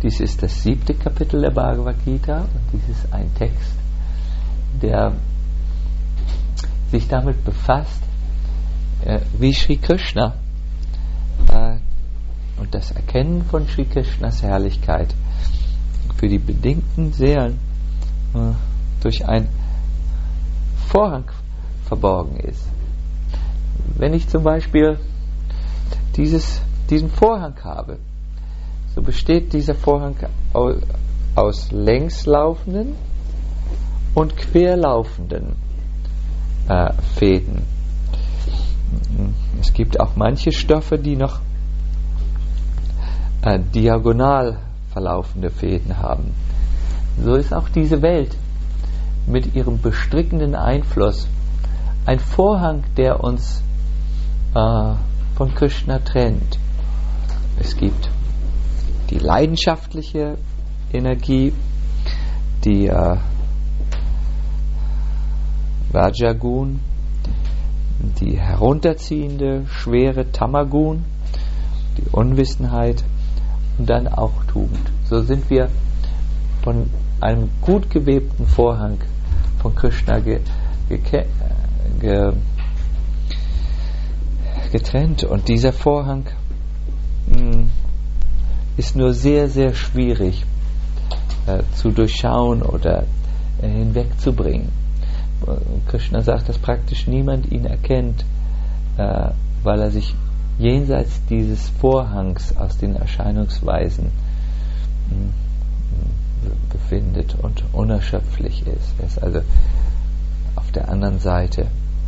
Dies ist das 7. Kapitel der Bhagavad Gita und dies ist ein Text, der sich damit befasst, wie Sri Krishna und das Erkennen von Sri Krishnas Herrlichkeit für die bedingten Seelen durch einen Vorhang verborgen ist. Wenn ich zum Beispiel diesen Vorhang habe, so besteht dieser Vorhang aus längslaufenden und querlaufenden Fäden. Es gibt auch manche Stoffe, die noch diagonal verlaufende Fäden haben. So ist auch diese Welt mit ihrem bestrickenden Einfluss ein Vorhang, der uns von Krishna trennt. Es gibt die leidenschaftliche Energie, die Rajagun, die herunterziehende, schwere Tamagun, die Unwissenheit und dann auch Tugend. So sind wir von einem gut gewebten Vorhang von Krishna getrennt. Und dieser Vorhang ist nur sehr, sehr schwierig zu durchschauen oder hinwegzubringen. Krishna sagt, dass praktisch niemand ihn erkennt, weil er sich jenseits dieses Vorhangs aus den Erscheinungsweisen befindet und unerschöpflich ist. Er ist also auf der anderen Seite.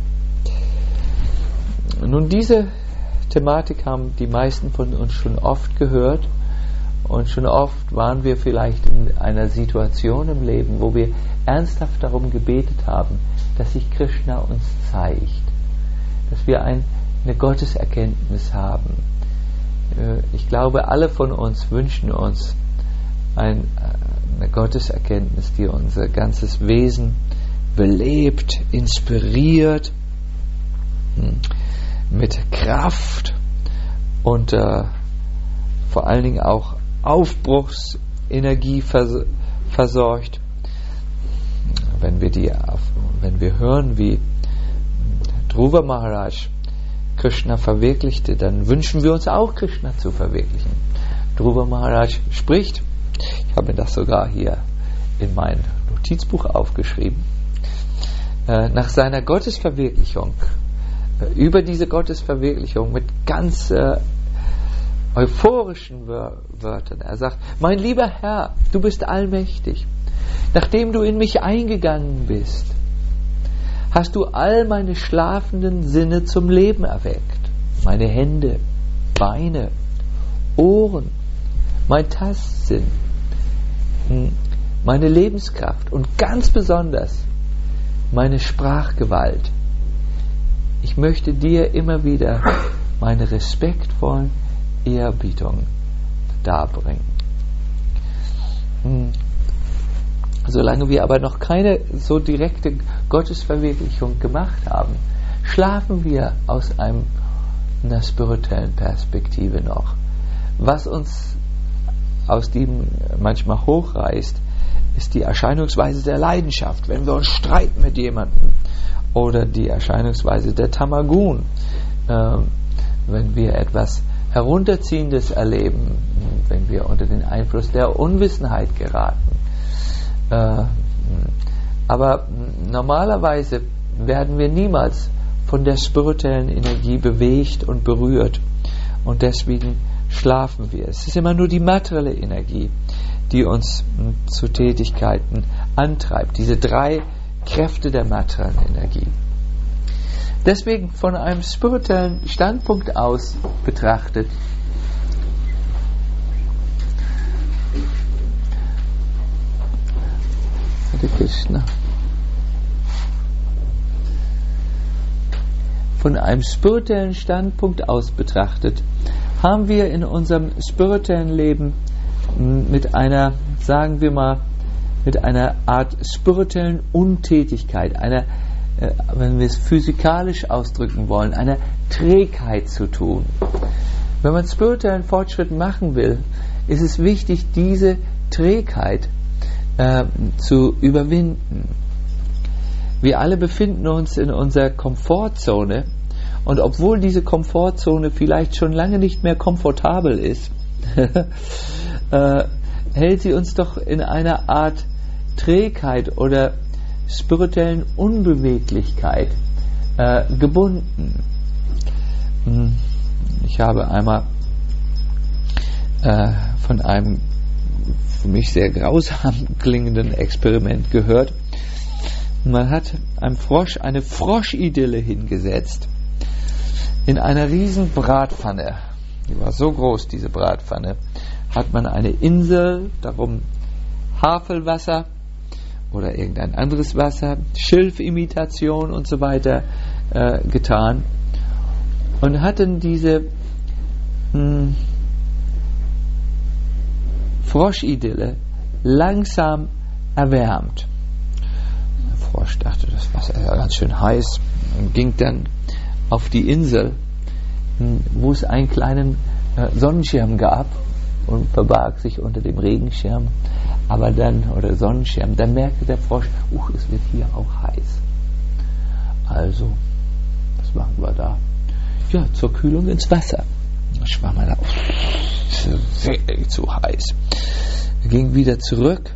Nun, diese Thematik haben die meisten von uns schon oft gehört und schon oft waren wir vielleicht in einer Situation im Leben, wo wir ernsthaft darum gebetet haben, dass sich Krishna uns zeigt, dass wir eine Gotteserkenntnis haben. Ich glaube, alle von uns wünschen uns eine Gotteserkenntnis, die unser ganzes Wesen belebt, inspiriert, mit Kraft und vor allen Dingen auch Aufbruchsenergie versorgt. Wenn wir hören, wie Dhruva Maharaj Krishna verwirklichte, dann wünschen wir uns auch, Krishna zu verwirklichen. Dhruva Maharaj spricht, ich habe mir das sogar hier in mein Notizbuch aufgeschrieben, nach seiner Gottesverwirklichung, über diese Gottesverwirklichung mit ganz euphorischen Wörtern. Er sagt, mein lieber Herr, du bist allmächtig. Nachdem du in mich eingegangen bist, hast du all meine schlafenden Sinne zum Leben erweckt. Meine Hände, Beine, Ohren, mein Tastsinn, meine Lebenskraft und ganz besonders meine Sprachgewalt. Ich möchte dir immer wieder meine respektvollen Ehrerbietung darbringen. Solange wir aber noch keine so direkte Gottesverwirklichung gemacht haben, schlafen wir aus einer spirituellen Perspektive noch. Was uns aus dem manchmal hochreißt, ist die Erscheinungsweise der Leidenschaft, wenn wir uns streiten mit jemandem, oder die Erscheinungsweise der Tamagun, wenn wir etwas Herunterziehendes erleben, wenn wir unter den Einfluss der Unwissenheit geraten. Aber normalerweise werden wir niemals von der spirituellen Energie bewegt und berührt und deswegen schlafen wir. Es ist immer nur die materielle Energie, die uns zu Tätigkeiten antreibt, diese 3 Kräfte der materiellen Energie. Deswegen von einem spirituellen Standpunkt aus betrachtet, von einem spirituellen Standpunkt aus betrachtet, haben wir in unserem spirituellen Leben mit einer, sagen wir mal, mit einer Art spirituellen Untätigkeit, einer, wenn wir es physikalisch ausdrücken wollen, einer Trägheit zu tun. Wenn man spirituellen Fortschritt machen will, ist es wichtig, diese Trägheit zu überwinden. Wir alle befinden uns in unserer Komfortzone, und obwohl diese Komfortzone vielleicht schon lange nicht mehr komfortabel ist, hält sie uns doch in einer Art Trägheit oder spirituellen Unbeweglichkeit gebunden. Ich habe einmal von einem für mich sehr grausam klingenden Experiment gehört. Man hat einem Frosch eine Frosch-Idylle hingesetzt in einer riesen Bratpfanne. Die war so groß, diese Bratpfanne. Hat man eine Insel, darum Havelwasser oder irgendein anderes Wasser, Schilfimitation und so weiter getan und hatten diese Frosch-Idylle langsam erwärmt. Der Frosch dachte, das Wasser ist ja ganz schön heiß und ging dann auf die Insel, wo es einen kleinen Sonnenschirm gab, und verbarg sich unter dem Regenschirm, aber dann, oder Sonnenschirm, dann merkte der Frosch, es wird hier auch heiß. Also, was machen wir da? Ja, zur Kühlung ins Wasser. Da schwamm er da, sehr zu heiß. Er ging wieder zurück.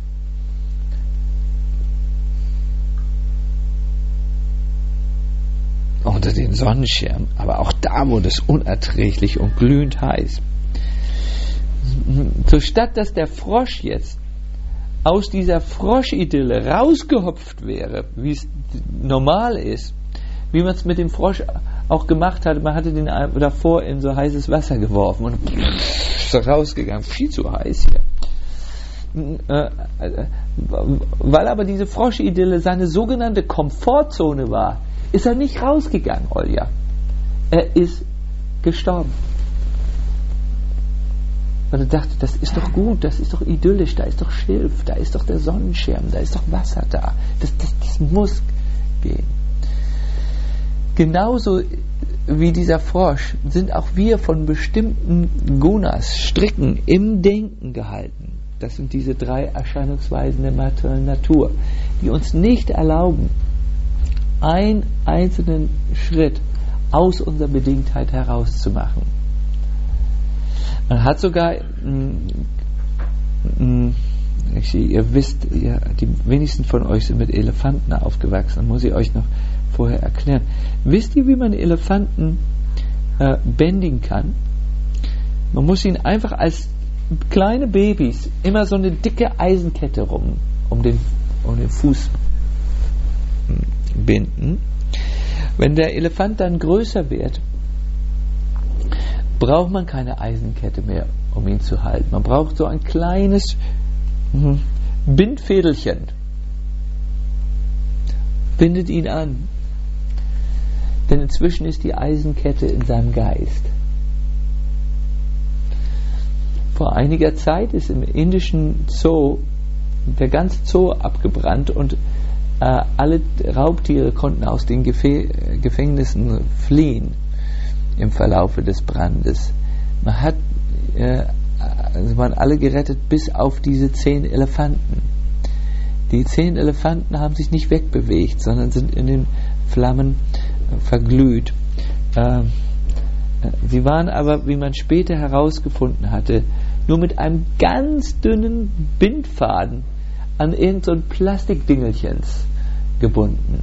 Unter den Sonnenschirm, aber auch da wurde es unerträglich und glühend heiß. So statt dass der Frosch jetzt aus dieser Frosch-Idylle rausgehopft wäre, wie es normal ist, wie man es mit dem Frosch auch gemacht hat, man hatte den davor in so heißes Wasser geworfen und ist rausgegangen, viel zu heiß hier. Weil aber diese Frosch-Idylle seine sogenannte Komfortzone war, ist er nicht rausgegangen, Olja. Er ist gestorben. Weil er dachte, das ist doch gut, das ist doch idyllisch, da ist doch Schilf, da ist doch der Sonnenschirm, da ist doch Wasser da. Das muss gehen. Genauso wie dieser Frosch sind auch wir von bestimmten Gunas, Stricken im Denken gehalten. Das sind diese 3 Erscheinungsweisen der materiellen Natur, die uns nicht erlauben, einen einzelnen Schritt aus unserer Bedingtheit herauszumachen. Man hat sogar, ihr wisst, die wenigsten von euch sind mit Elefanten aufgewachsen, muss ich euch noch vorher erklären. Wisst ihr, wie man Elefanten bändigen kann? Man muss ihnen einfach als kleine Babys immer so eine dicke Eisenkette um den Fuß binden. Wenn der Elefant dann größer wird, braucht man keine Eisenkette mehr, um ihn zu halten. Man braucht so ein kleines Bindfädelchen. Bindet ihn an. Denn inzwischen ist die Eisenkette in seinem Geist. Vor einiger Zeit ist im indischen Zoo der ganze Zoo abgebrannt und alle Raubtiere konnten aus den Gefängnissen fliehen im Verlaufe des Brandes. Sie waren alle gerettet, bis auf diese 10 Elefanten. Die 10 Elefanten haben sich nicht wegbewegt, sondern sind in den Flammen verglüht. Sie waren aber, wie man später herausgefunden hatte, nur mit einem ganz dünnen Bindfaden an irgend so ein Plastikdingelchens gebunden.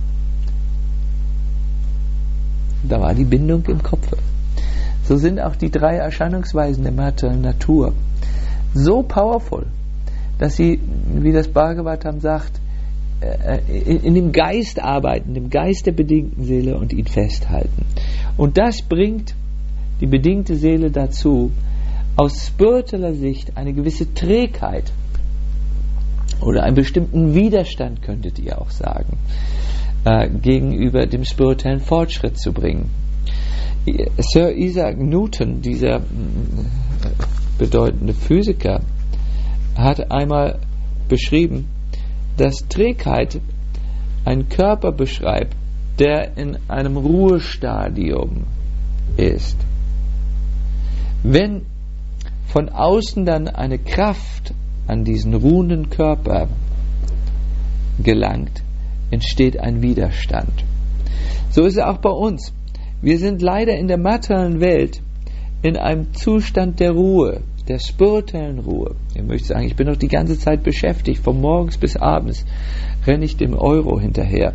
Da war die Bindung im Kopf. So sind auch die 3 Erscheinungsweisen der materiellen Natur so powerful, dass sie, wie das Bhagavatam sagt, in dem Geist arbeiten, dem Geist der bedingten Seele und ihn festhalten. Und das bringt die bedingte Seele dazu, aus spiritueller Sicht eine gewisse Trägheit oder einen bestimmten Widerstand, könntet ihr auch sagen, gegenüber dem spirituellen Fortschritt zu bringen. Sir Isaac Newton, dieser bedeutende Physiker, hat einmal beschrieben, dass Trägheit einen Körper beschreibt, der in einem Ruhestadium ist. Wenn von außen dann eine Kraft an diesen ruhenden Körper gelangt, entsteht ein Widerstand. So ist es auch bei uns. Wir sind leider in der materiellen Welt in einem Zustand der Ruhe, der spirituellen Ruhe. Ich möchte sagen, ich bin noch die ganze Zeit beschäftigt, von morgens bis abends renne ich dem Euro hinterher.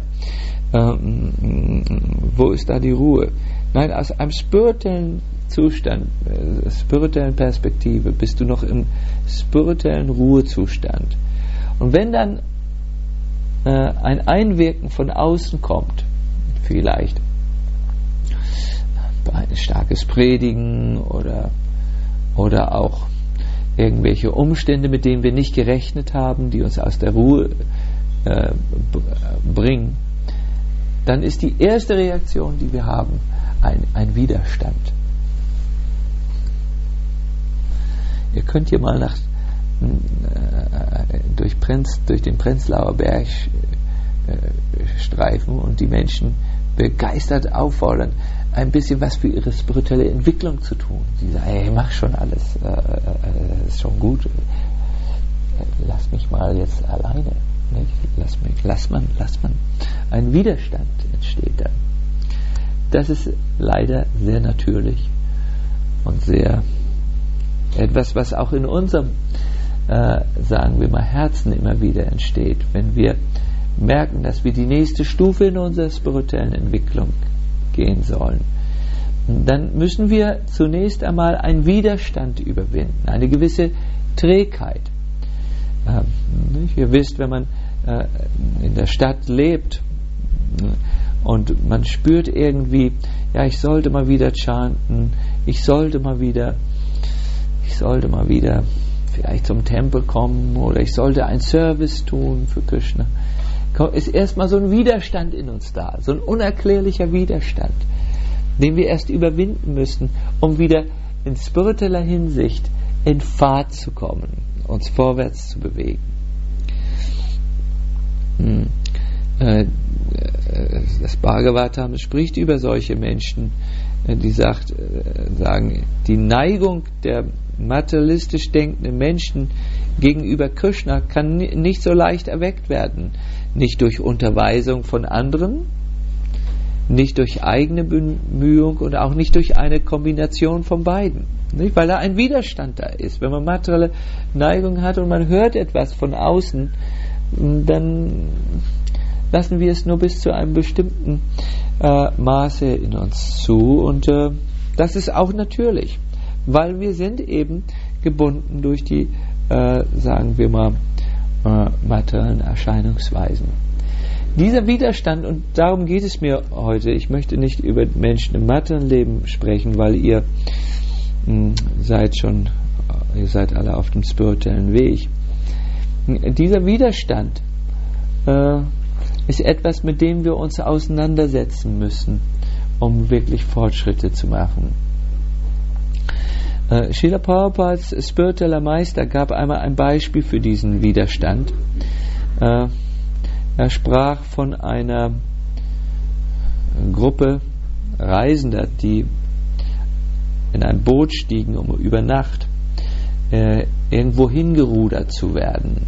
Wo ist da die Ruhe? Nein, aus einem spirituellen Zustand, spirituellen Perspektive, bist du noch im spirituellen Ruhezustand. Und wenn dann ein Einwirken von außen kommt, vielleicht ein starkes Predigen oder auch irgendwelche Umstände, mit denen wir nicht gerechnet haben, die uns aus der Ruhe bringen, dann ist die erste Reaktion, die wir haben, ein Widerstand. Ihr könnt hier mal durch den Prenzlauer Berg streifen und die Menschen begeistert auffordern, ein bisschen was für ihre spirituelle Entwicklung zu tun. Sie sagen, hey, mach schon alles, ist schon gut, lass mich mal jetzt alleine. Lass man. Ein Widerstand entsteht dann. Das ist leider sehr natürlich und sehr etwas, was auch in unserem, sagen wir mal, Herzen immer wieder entsteht, wenn wir merken, dass wir die nächste Stufe in unserer spirituellen Entwicklung gehen sollen. Dann müssen wir zunächst einmal einen Widerstand überwinden, eine gewisse Trägheit. Ihr wisst, wenn man in der Stadt lebt und man spürt irgendwie, ja, ich sollte mal wieder chanten, ich sollte mal wieder vielleicht zum Tempel kommen oder ich sollte einen Service tun für Krishna, ist erstmal so ein Widerstand in uns da, so ein unerklärlicher Widerstand, den wir erst überwinden müssen, um wieder in spiritueller Hinsicht in Fahrt zu kommen, uns vorwärts zu bewegen. Das Bhagavatam spricht über solche Menschen, die sagen, die Neigung der materialistisch denkenden Menschen gegenüber Krishna kann nicht so leicht erweckt werden. Nicht durch Unterweisung von anderen, nicht durch eigene Bemühung und auch nicht durch eine Kombination von beiden. Nicht? Weil da ein Widerstand da ist. Wenn man materielle Neigung hat und man hört etwas von außen, dann lassen wir es nur bis zu einem bestimmten Maße in uns zu. Und das ist auch natürlich, weil wir sind eben gebunden durch die, sagen wir mal, materiellen Erscheinungsweisen. Dieser Widerstand, und darum geht es mir heute, ich möchte nicht über Menschen im materiellen Leben sprechen, weil ihr seid alle auf dem spirituellen Weg. Dieser Widerstand ist etwas, mit dem wir uns auseinandersetzen müssen, um wirklich Fortschritte zu machen. Srila Prabhupads spiritueller Meister gab einmal ein Beispiel für diesen Widerstand. Er sprach von einer Gruppe Reisender, die in ein Boot stiegen, um über Nacht irgendwo hingerudert zu werden.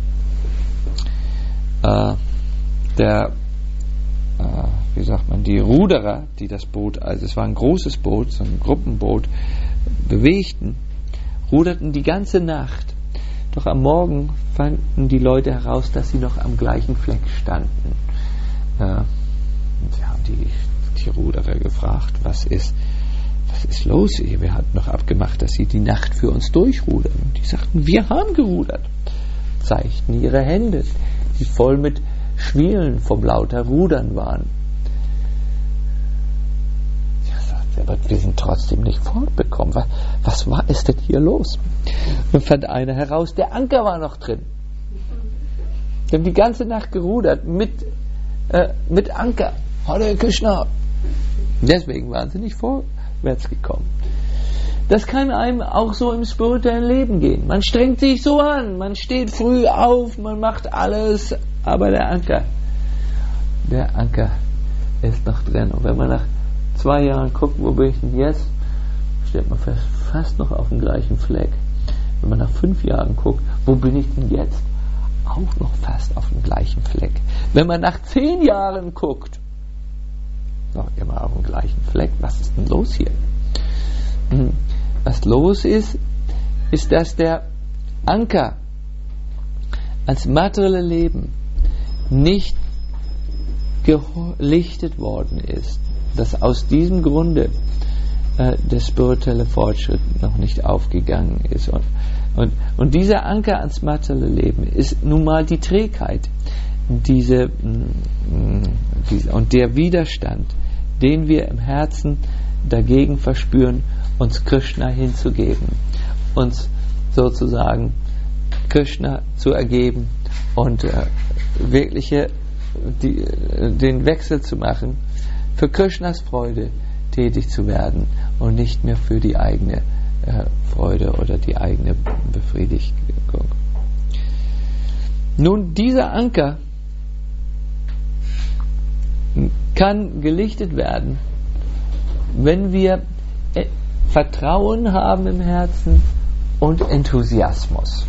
Die Ruderer, die das Boot, also es war ein großes Boot, so ein Gruppenboot, bewegten, ruderten die ganze Nacht. Doch am Morgen fanden die Leute heraus, dass sie noch am gleichen Fleck standen. Und sie haben die Ruderer gefragt, was ist los hier? Wir hatten noch abgemacht, dass sie die Nacht für uns durchrudern. Und die sagten, wir haben gerudert. Zeigten ihre Hände, die voll mit Schwielen vom lauter Rudern waren. Aber wir sind trotzdem nicht fortbekommen. Was war es denn hier los? Dann fand einer heraus, der Anker war noch drin. Die haben die ganze Nacht gerudert mit Anker. Hare Krishna. Deswegen waren sie nicht vorwärts gekommen. Das kann einem auch so im spirituellen Leben gehen. Man strengt sich so an, man steht früh auf, man macht alles, aber der Anker ist noch drin. Und wenn man nach 2 Jahren guckt, wo bin ich denn jetzt, stellt man fest, fast noch auf dem gleichen Fleck. wenn man nach 5 Jahren guckt, wo bin ich denn jetzt? Auch noch fast auf dem gleichen Fleck. Wenn man nach 10 Jahren guckt, noch immer auf dem gleichen Fleck. Was ist denn los hier? Was los ist, dass der Anker ans materielle Leben nicht gelichtet worden ist. Dass aus diesem Grunde der spirituelle Fortschritt noch nicht aufgegangen ist. Und dieser Anker ans materielle Leben ist nun mal die Trägheit, und der Widerstand, den wir im Herzen dagegen verspüren, uns Krishna hinzugeben, uns sozusagen Krishna zu ergeben und den Wechsel zu machen, für Krishnas Freude tätig zu werden und nicht mehr für die eigene Freude oder die eigene Befriedigung. Nun, dieser Anker kann gelichtet werden, wenn wir Vertrauen haben im Herzen und Enthusiasmus.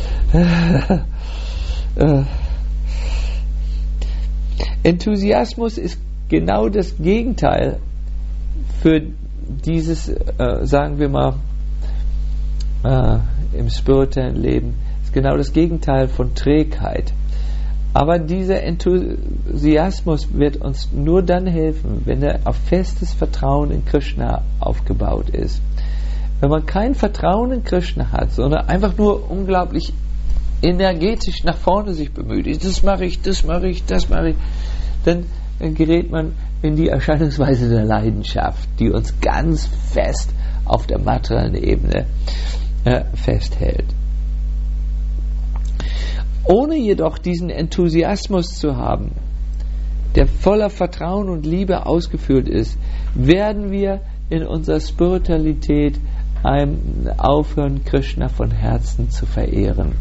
Enthusiasmus ist genau das Gegenteil für dieses, sagen wir mal, im spirituellen Leben, ist genau das Gegenteil von Trägheit. Aber dieser Enthusiasmus wird uns nur dann helfen, wenn er auf festes Vertrauen in Krishna aufgebaut ist. Wenn man kein Vertrauen in Krishna hat, sondern einfach nur unglaublich energetisch nach vorne sich bemüht, das mache ich, dann gerät man in die Erscheinungsweise der Leidenschaft, die uns ganz fest auf der materiellen Ebene festhält. Ohne jedoch diesen Enthusiasmus zu haben, der voller Vertrauen und Liebe ausgefüllt ist, werden wir in unserer Spiritualität aufhören, Krishna von Herzen zu verehren.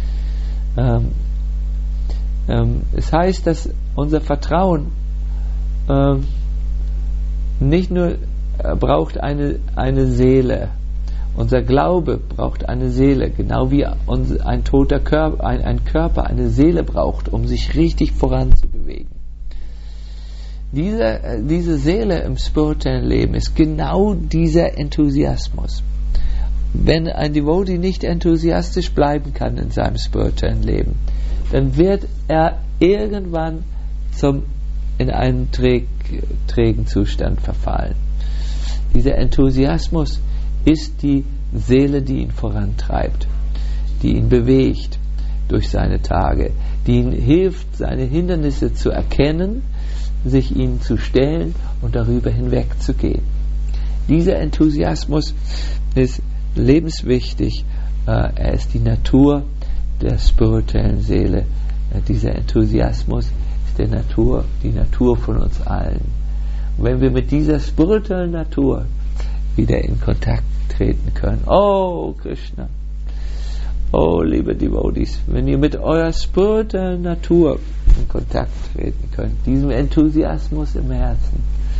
Es heißt, dass unser Vertrauen nicht nur braucht eine Seele. Unser Glaube braucht eine Seele, genau wie ein toter Körper, ein Körper eine Seele braucht, um sich richtig voranzubewegen. Diese Seele im spirituellen Leben ist genau dieser Enthusiasmus. Wenn ein Devotee nicht enthusiastisch bleiben kann in seinem spirituellen Leben, dann wird er irgendwann in einen trägen Zustand verfallen. Dieser Enthusiasmus ist die Seele, die ihn vorantreibt, die ihn bewegt durch seine Tage, die ihm hilft, seine Hindernisse zu erkennen, sich ihnen zu stellen und darüber hinwegzugehen. Dieser Enthusiasmus ist lebenswichtig, er ist die Natur der spirituellen Seele. Dieser Enthusiasmus ist die Natur von uns allen. Und wenn wir mit dieser spirituellen Natur wieder in Kontakt treten können. Oh Krishna, oh liebe Devotees, wenn ihr mit eurer spirituellen Natur in Kontakt treten könnt, diesem Enthusiasmus im Herzen,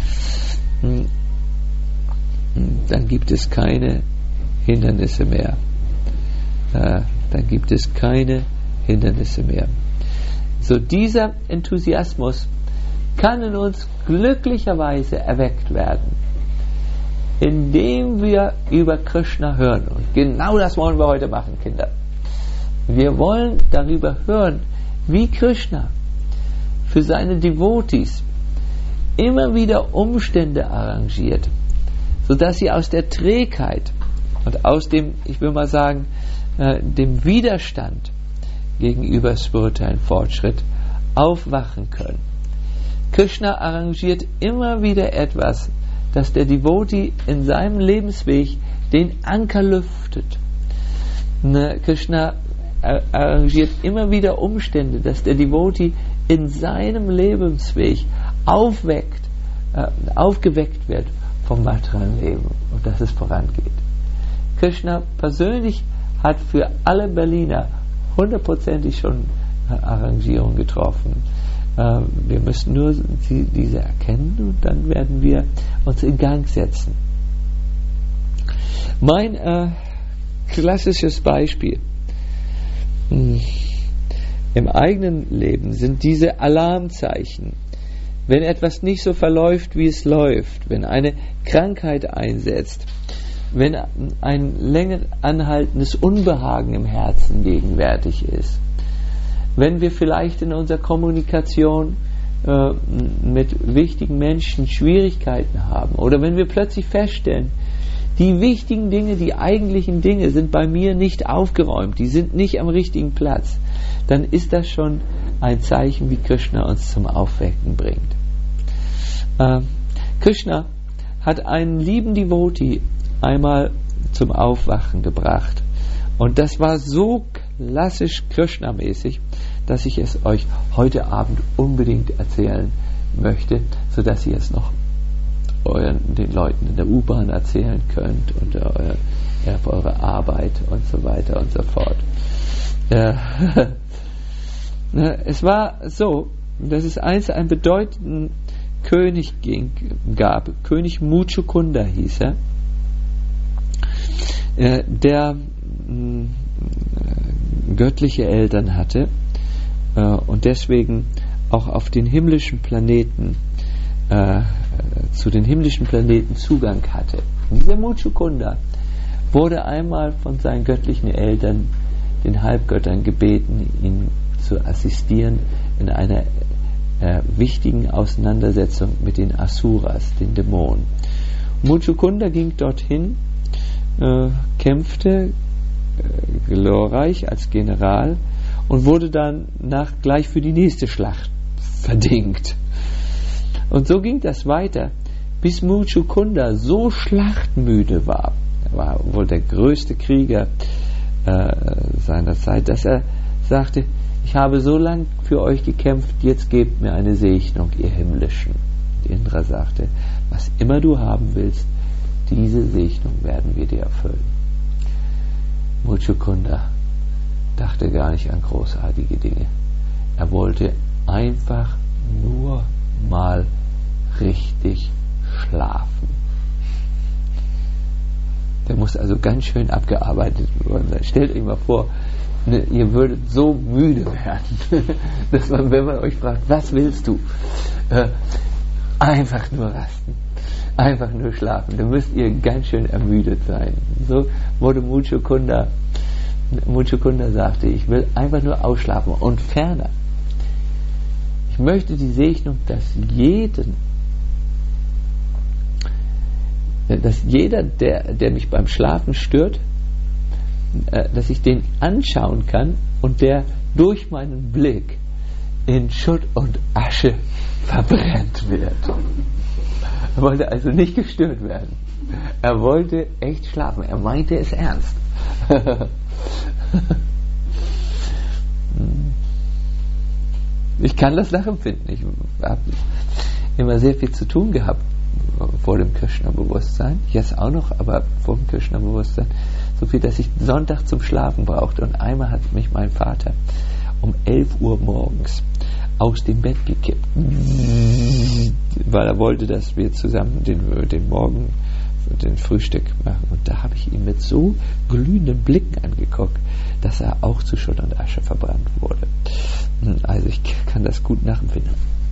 dann gibt es keine Hindernisse mehr. Dann gibt es keine Hindernisse mehr. So, dieser Enthusiasmus kann in uns glücklicherweise erweckt werden, indem wir über Krishna hören. Und genau das wollen wir heute machen, Kinder. Wir wollen darüber hören, wie Krishna für seine Devotees immer wieder Umstände arrangiert, sodass sie aus der Trägheit und aus dem, ich will mal sagen, dem Widerstand gegenüber spirituellen Fortschritt aufwachen können. Krishna arrangiert immer wieder etwas, dass der Devotee in seinem Lebensweg den Anker lüftet. Krishna arrangiert immer wieder Umstände, dass der Devotee in seinem Lebensweg aufgeweckt wird vom materiellen Leben und dass es vorangeht. Krishna persönlich hat für alle Berliner 100%ig schon Arrangierung getroffen. Wir müssen nur diese erkennen und dann werden wir uns in Gang setzen. Mein klassisches Beispiel. Im eigenen Leben sind diese Alarmzeichen, wenn etwas nicht so verläuft, wie es läuft, wenn eine Krankheit einsetzt, wenn ein länger anhaltendes Unbehagen im Herzen gegenwärtig ist, wenn wir vielleicht in unserer Kommunikation mit wichtigen Menschen Schwierigkeiten haben oder wenn wir plötzlich feststellen, die wichtigen Dinge, die eigentlichen Dinge sind bei mir nicht aufgeräumt, die sind nicht am richtigen Platz, dann ist das schon ein Zeichen, wie Krishna uns zum Aufwecken bringt. Krishna hat einen lieben Devotee einmal zum Aufwachen gebracht und das war so klassisch Krishna-mäßig, dass ich es euch heute Abend unbedingt erzählen möchte, sodass ihr es noch den Leuten in der U-Bahn erzählen könnt und auf eure Arbeit und so weiter und so fort. Es war so, dass es einst einen bedeutenden König gab, König Muchukunda hieß er, der göttliche Eltern hatte und deswegen auch auf den himmlischen Planeten zu den himmlischen Planeten Zugang hatte. Und dieser Muchukunda wurde einmal von seinen göttlichen Eltern, den Halbgöttern, gebeten, ihn zu assistieren in einer wichtigen Auseinandersetzung mit den Asuras, den Dämonen. Muchukunda ging dorthin, kämpfte glorreich als General und wurde dann gleich für die nächste Schlacht verdingt. Und so ging das weiter, bis Muchukunda so schlachtmüde war. Er war wohl der größte Krieger seiner Zeit, dass er sagte, ich habe so lange für euch gekämpft, jetzt gebt mir eine Segnung, ihr Himmlischen. Und Indra sagte, was immer du haben willst, diese Segnung werden wir dir erfüllen. Muchukunda dachte gar nicht an großartige Dinge. Er wollte einfach nur mal richtig schlafen. Der muss also ganz schön abgearbeitet worden sein. Stellt euch mal vor, ihr würdet so müde werden, dass man, wenn man euch fragt, was willst du? Einfach nur rasten. Einfach nur schlafen. Dann müsst ihr ganz schön ermüdet sein. So wurde Muchukunda sagte, ich will einfach nur ausschlafen. Und ferner, ich möchte die Segnung, dass jeder, der mich beim Schlafen stört, dass ich den anschauen kann und der durch meinen Blick in Schutt und Asche verbrennt wird. Er wollte also nicht gestört werden. Er wollte echt schlafen. Er meinte es ernst. Ich kann das nachempfinden. Ich habe immer sehr viel zu tun gehabt vor dem Krishna-Bewusstsein. Jetzt auch noch, aber vor dem Krishna-Bewusstsein. So viel, dass ich Sonntag zum Schlafen brauchte. Und einmal hat mich mein Vater um 11 Uhr morgens aus dem Bett gekippt. Weil er wollte, dass wir zusammen den Morgen, den Frühstück machen. Und da habe ich ihn mit so glühenden Blicken angeguckt, dass er auch zu Schutt und Asche verbrannt wurde. Also ich kann das gut nachempfinden.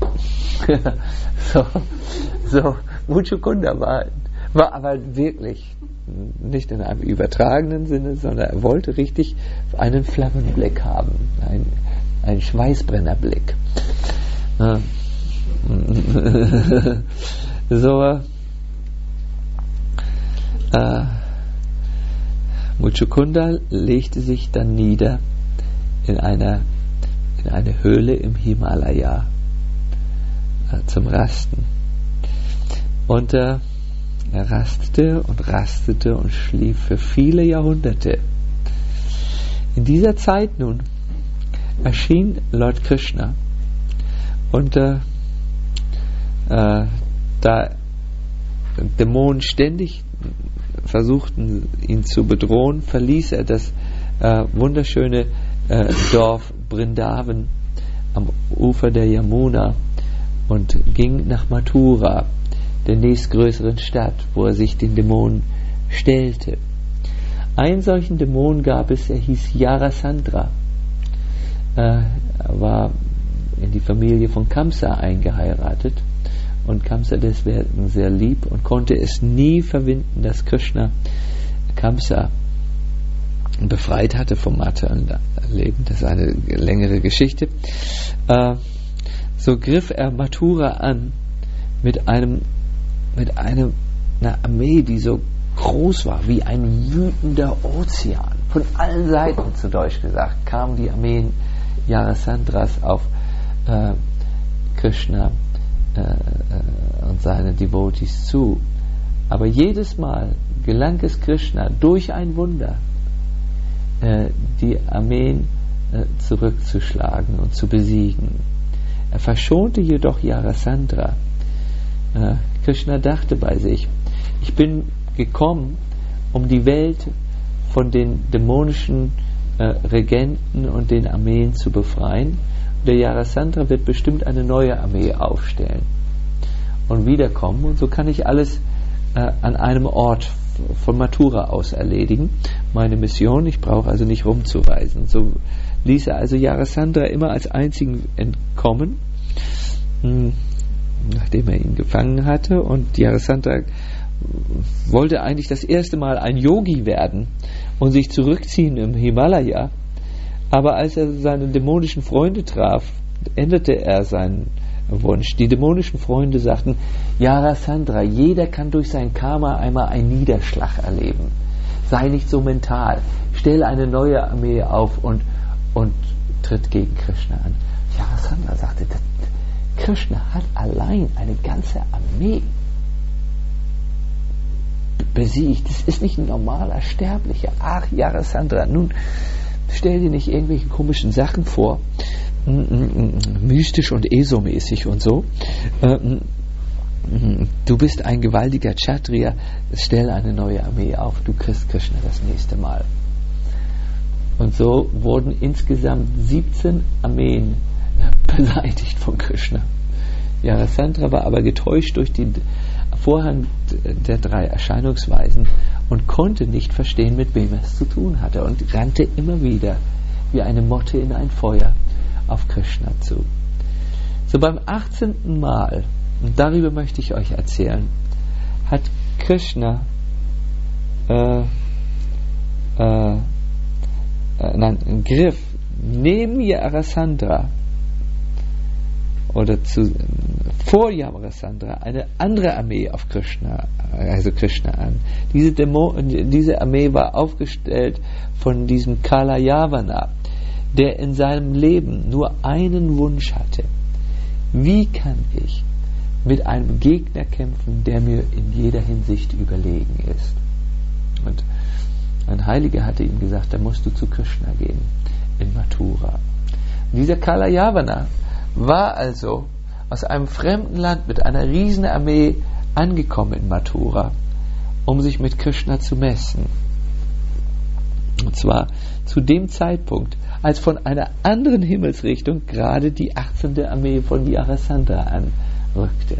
so Muchukunda war aber wirklich nicht in einem übertragenen Sinne, sondern er wollte richtig einen Flammenblick haben, einen Schweißbrennerblick. Muchukunda legte sich dann nieder in eine Höhle im Himalaya zum Rasten. Und er rastete und schlief für viele Jahrhunderte. In dieser Zeit nun erschien Lord Krishna und da Dämonen ständig versuchten, ihn zu bedrohen, verließ er das wunderschöne Dorf Vrindavan am Ufer der Yamuna und ging nach Mathura, der nächstgrößeren Stadt, wo er sich den Dämonen stellte. Einen solchen Dämon gab es, er hieß Jarasandra. Er war in die Familie von Kamsa eingeheiratet und Kamsa deswegen sehr lieb und konnte es nie verwinden, dass Krishna Kamsa befreit hatte vom materiellen Leben. Das ist eine längere Geschichte. So griff er Mathura an mit einer Armee, die so groß war wie ein wütender Ozean. Von allen Seiten, zu Deutsch gesagt, kamen die Armeen Jarasandras auf Krishna und seine Devotees zu. Aber jedes Mal gelang es Krishna durch ein Wunder, die Armeen zurückzuschlagen und zu besiegen. Er verschonte jedoch Jarasandra. Krishna dachte bei sich, ich bin gekommen, um die Welt von den dämonischen Regenten und den Armeen zu befreien. Der Jarasandra wird bestimmt eine neue Armee aufstellen und wiederkommen, und so kann ich alles an einem Ort von Mathura aus erledigen. Meine Mission, ich brauche also nicht rumzureisen. So ließ er also Jarasandra immer als einzigen entkommen, nachdem er ihn gefangen hatte, und Jarasandra wollte eigentlich das erste Mal ein Yogi werden und sich zurückziehen im Himalaya, aber als er seine dämonischen Freunde traf, änderte er seinen Wunsch. Die dämonischen Freunde sagten, Jarasandra, jeder kann durch sein Karma einmal einen Niederschlag erleben. Sei nicht so mental. Stell eine neue Armee auf und tritt gegen Krishna an. Jarasandra sagte, Krishna hat allein eine ganze Armee besiegt. Das ist nicht ein normaler Sterblicher. Ach, Jarasandra, nun stell dir nicht irgendwelche komischen Sachen vor, mystisch und esomäßig und so. Du bist ein gewaltiger Kshatriya, stell eine neue Armee auf, du kriegst Krishna das nächste Mal. Und so wurden insgesamt 17 Armeen beseitigt von Krishna. Jarasandra war aber getäuscht durch den Vorhang der 3 Erscheinungsweisen und konnte nicht verstehen, mit wem er es zu tun hatte, und rannte immer wieder wie eine Motte in ein Feuer auf Krishna zu. So beim 18. Mal, und darüber möchte ich euch erzählen, hat Krishna einen Griff neben Jarasandra oder vor Jarasandra eine andere Armee auf Krishna an. Diese Armee war aufgestellt von diesem Kalayavana, der in seinem Leben nur einen Wunsch hatte. Wie kann ich mit einem Gegner kämpfen, der mir in jeder Hinsicht überlegen ist? Und ein Heiliger hatte ihm gesagt, da musst du zu Krishna gehen, in Mathura. Und dieser Kalayavana war also aus einem fremden Land mit einer riesen Armee angekommen in Mathura, um sich mit Krishna zu messen. Und zwar zu dem Zeitpunkt, als von einer anderen Himmelsrichtung gerade die 18. Armee von Jarasandra anrückte.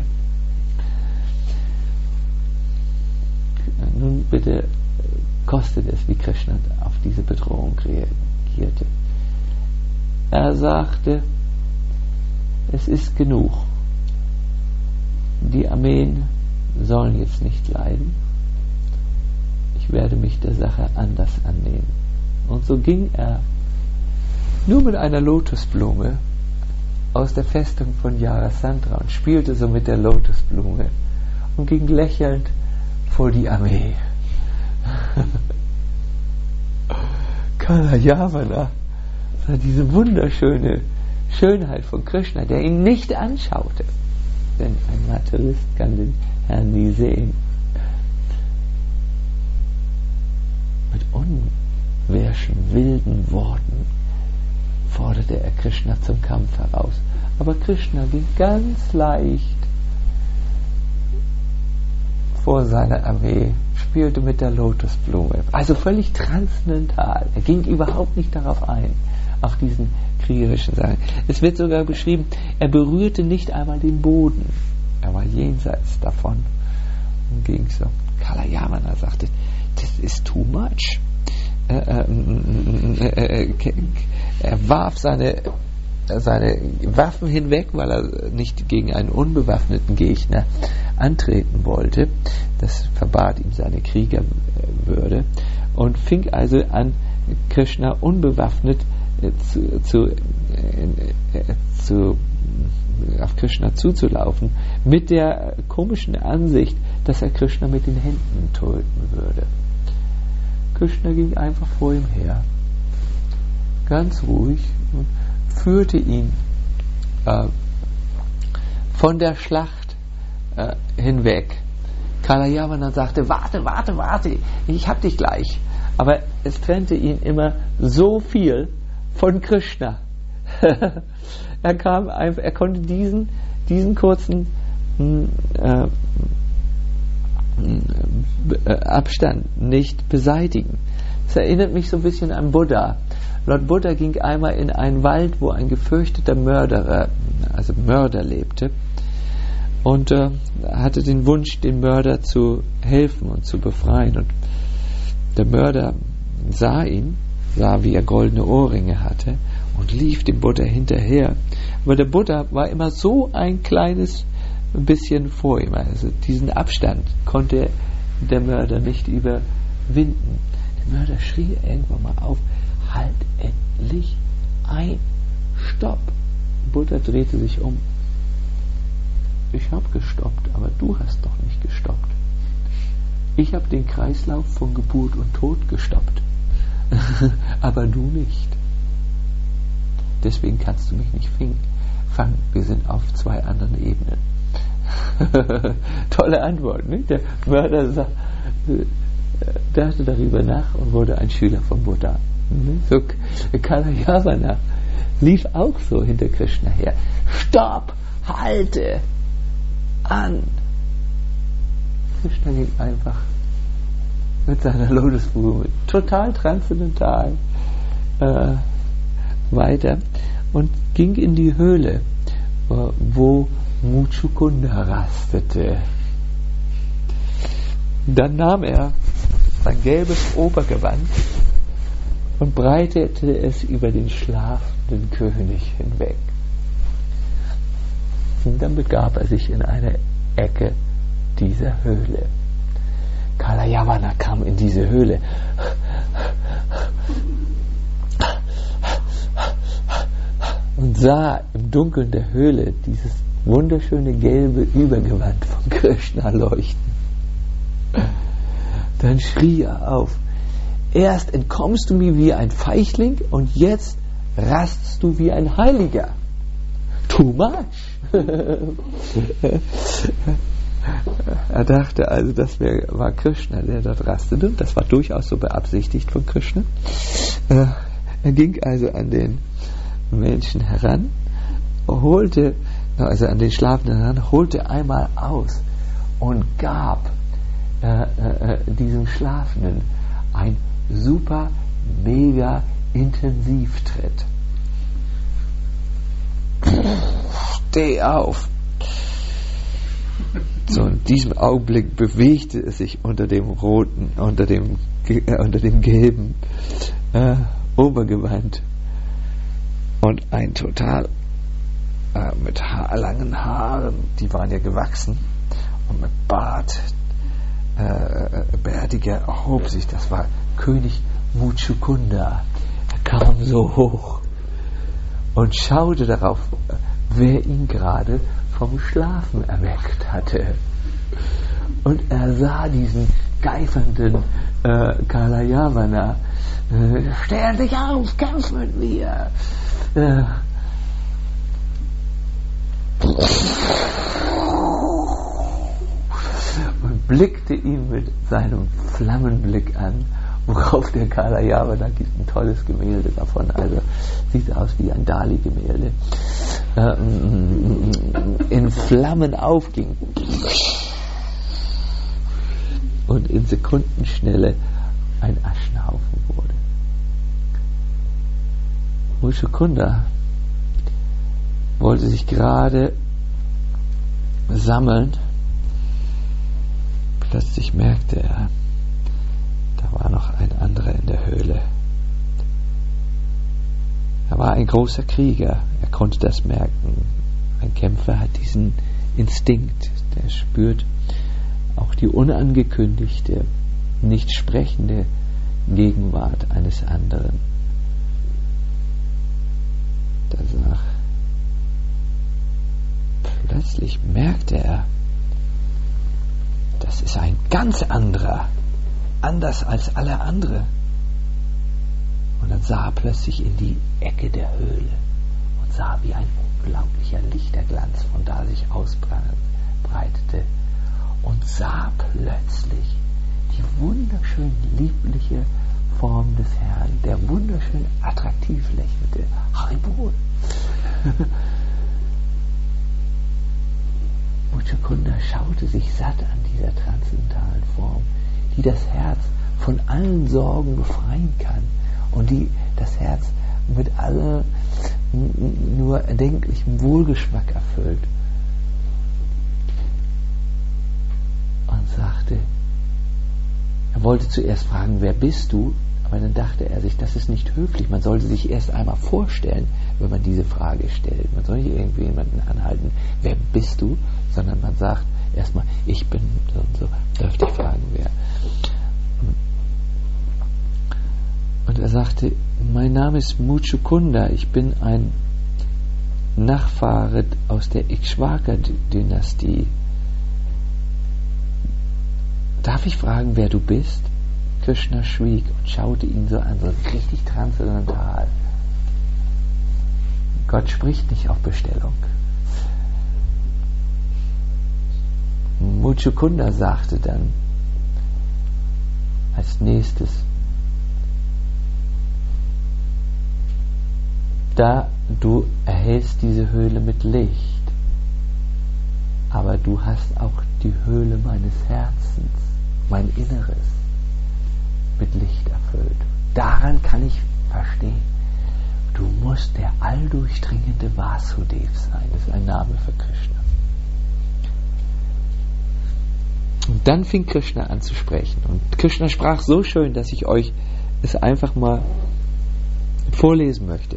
Nun bitte kostet es, wie Krishna auf diese Bedrohung reagierte. Er sagte, es ist genug. Die Armeen sollen jetzt nicht leiden. Ich werde mich der Sache anders annehmen. Und so ging er nur mit einer Lotusblume aus der Festung von Jarasandra und spielte so mit der Lotusblume und ging lächelnd vor die Armee. Kalayavana sah diese wunderschöne Schönheit von Krishna, der ihn nicht anschaute, denn ein Materialist kann den Herrn nie sehen. Mit unwirschen, wilden Worten forderte er Krishna zum Kampf heraus. Aber Krishna ging ganz leicht vor seiner Armee, spielte mit der Lotusblume, also völlig transzendental. Er ging überhaupt nicht darauf ein, auf diesen kriegerischen Sachen. Es wird sogar beschrieben, er berührte nicht einmal den Boden. Er war jenseits davon und ging so. Kalayavana sagte, das ist too much. Er warf seine Waffen hinweg, weil er nicht gegen einen unbewaffneten Gegner antreten wollte. Das verbat ihm seine Kriegerwürde und fing also an, Krishna unbewaffnet auf Krishna zuzulaufen, mit der komischen Ansicht, dass er Krishna mit den Händen töten würde. Krishna ging einfach vor ihm her, ganz ruhig, und führte ihn von der Schlacht hinweg. Kalayavana sagte, warte, ich hab dich gleich. Aber es trennte ihn immer so viel von Krishna. Er konnte diesen kurzen Abstand nicht beseitigen. Das erinnert mich so ein bisschen an Buddha. Lord Buddha ging einmal in einen Wald, wo ein gefürchteter Mörder lebte, und hatte den Wunsch, den Mörder zu helfen und zu befreien. Und der Mörder sah, wie er goldene Ohrringe hatte, und lief dem Buddha hinterher. Aber der Buddha war immer so ein kleines bisschen vor ihm. Also diesen Abstand konnte der Mörder nicht überwinden. Der Mörder schrie irgendwann mal auf, halt endlich ein, stopp. Der Buddha drehte sich um. Ich habe gestoppt, aber du hast doch nicht gestoppt. Ich habe den Kreislauf von Geburt und Tod gestoppt, aber du nicht. Deswegen kannst du mich nicht fangen. Wir sind auf zwei anderen Ebenen. Tolle Antwort, nicht? Der Mörder dachte darüber nach und wurde ein Schüler von Buddha. So, Kalayavana lief auch so hinter Krishna her. Stopp! Halte! An! Krishna ging einfach mit seiner Lotusblume total transzendental weiter und ging in die Höhle, wo Muchukunda rastete. Dann nahm er sein gelbes Obergewand und breitete es über den schlafenden König hinweg. Und dann begab er sich in eine Ecke dieser Höhle. Kalayavana kam in diese Höhle und sah im Dunkeln der Höhle dieses wunderschöne gelbe Übergewand von Krishna leuchten. Dann schrie er auf: Erst entkommst du mir wie ein Feichling und jetzt rastst du wie ein Heiliger. Too much. Er dachte also, das war Krishna, der dort rastete. Das war durchaus so beabsichtigt von Krishna. Er ging also an den Menschen heran, an den Schlafenden heran, holte einmal aus und gab diesem Schlafenden ein super, mega Intensivtritt. Steh auf! So, in diesem Augenblick bewegte es sich unter dem gelben Obergewand, und ein total mit langen Haaren, die waren ja gewachsen, und mit Bart, bärtiger, erhob sich. Das war König Muchukunda. Er kam so hoch und schaute darauf, wer ihn gerade vom Schlafen erweckt hatte. Und er sah diesen geifernden Kalayavana. Stell dich auf, kämpf mit mir! Und blickte ihn mit seinem Flammenblick an, worauf der Kalayavana, gibt ein tolles Gemälde davon, also sieht aus wie ein Dali-Gemälde, in Flammen aufging und in Sekundenschnelle ein Aschenhaufen wurde. Muchukunda wollte sich gerade sammeln. Plötzlich merkte er, war noch ein anderer in der Höhle. Er war ein großer Krieger, er konnte das merken. Ein Kämpfer hat diesen Instinkt, der spürt auch die unangekündigte, nicht sprechende Gegenwart eines anderen. Da sagt, plötzlich merkte er, das ist ein ganz anderer, anders als alle anderen. Und dann sah er plötzlich in die Ecke der Höhle und sah, wie ein unglaublicher Lichterglanz von da sich ausbreitete und sah plötzlich die wunderschön liebliche Form des Herrn, der wunderschön attraktiv lächelte. Haribol! Muchukunda schaute sich satt an dieser transzendentalen Form, die das Herz von allen Sorgen befreien kann und die das Herz mit allem nur erdenklichem Wohlgeschmack erfüllt. Und sagte, er wollte zuerst fragen, wer bist du? Aber dann dachte er sich, das ist nicht höflich. Man sollte sich erst einmal vorstellen, wenn man diese Frage stellt. Man soll nicht irgendwie jemanden anhalten, wer bist du? Sondern man sagt erstmal, ich bin so und so. Dürfte ich fragen, wer? Und er sagte, mein Name ist Muchukunda, ich bin ein Nachfahre aus der Ikshvaka-Dynastie. Darf ich fragen, wer du bist? Krishna schwieg und schaute ihn so an, so richtig transzendental. Gott spricht nicht auf Bestellung. Muchukunda sagte dann als nächstes, da du erhältst diese Höhle mit Licht, aber du hast auch die Höhle meines Herzens, mein Inneres, mit Licht erfüllt. Daran kann ich verstehen, du musst der alldurchdringende Vasudev sein. Das ist ein Name für Krishna. Und dann fing Krishna an zu sprechen. Und Krishna sprach so schön, dass ich euch es einfach mal vorlesen möchte.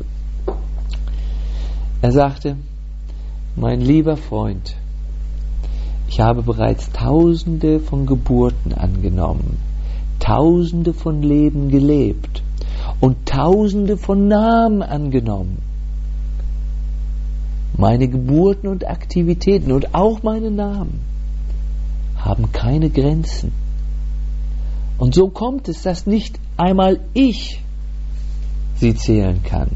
Er sagte, mein lieber Freund, ich habe bereits Tausende von Geburten angenommen, Tausende von Leben gelebt und Tausende von Namen angenommen. Meine Geburten und Aktivitäten und auch meine Namen haben keine Grenzen. Und so kommt es, dass nicht einmal ich sie zählen kann.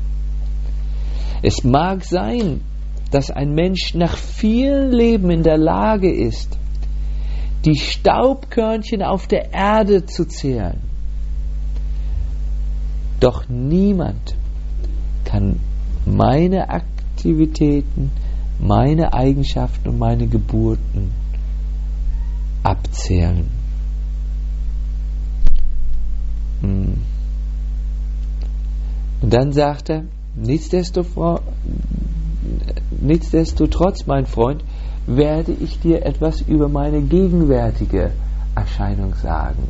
Es mag sein, dass ein Mensch nach vielen Leben in der Lage ist, die Staubkörnchen auf der Erde zu zählen. Doch niemand kann meine Aktivitäten, meine Eigenschaften und meine Geburten abzählen. Und dann sagt er, nichtsdestotrotz, mein Freund, werde ich dir etwas über meine gegenwärtige Erscheinung sagen.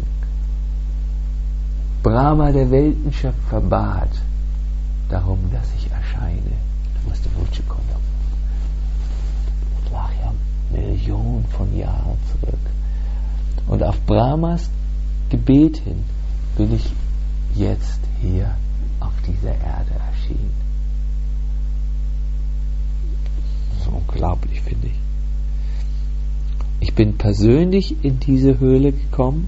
Brahma, der Weltenschöpfer, bat darum, dass ich erscheine. Da musste Muchukunda. Das lag ja Millionen von Jahren zurück. Und auf Brahmas Gebet hin bin ich jetzt hier auf dieser Erde erschienen. Das ist unglaublich, finde ich. Ich bin persönlich in diese Höhle gekommen,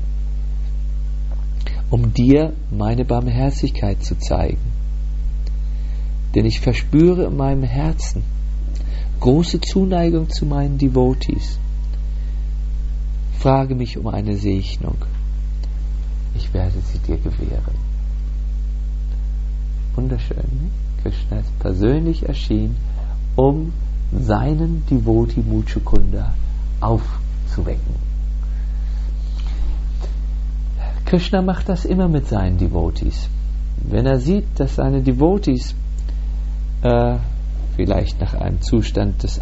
um dir meine Barmherzigkeit zu zeigen. Denn ich verspüre in meinem Herzen große Zuneigung zu meinen Devotees. Frage mich um eine Segnung. Ich werde sie dir gewähren. Wunderschön, ne? Krishna ist persönlich erschienen, um seinen Devotee Muchukunda aufzuwecken. Krishna macht das immer mit seinen Devotees. Wenn er sieht, dass seine Devotees vielleicht nach einem Zustand des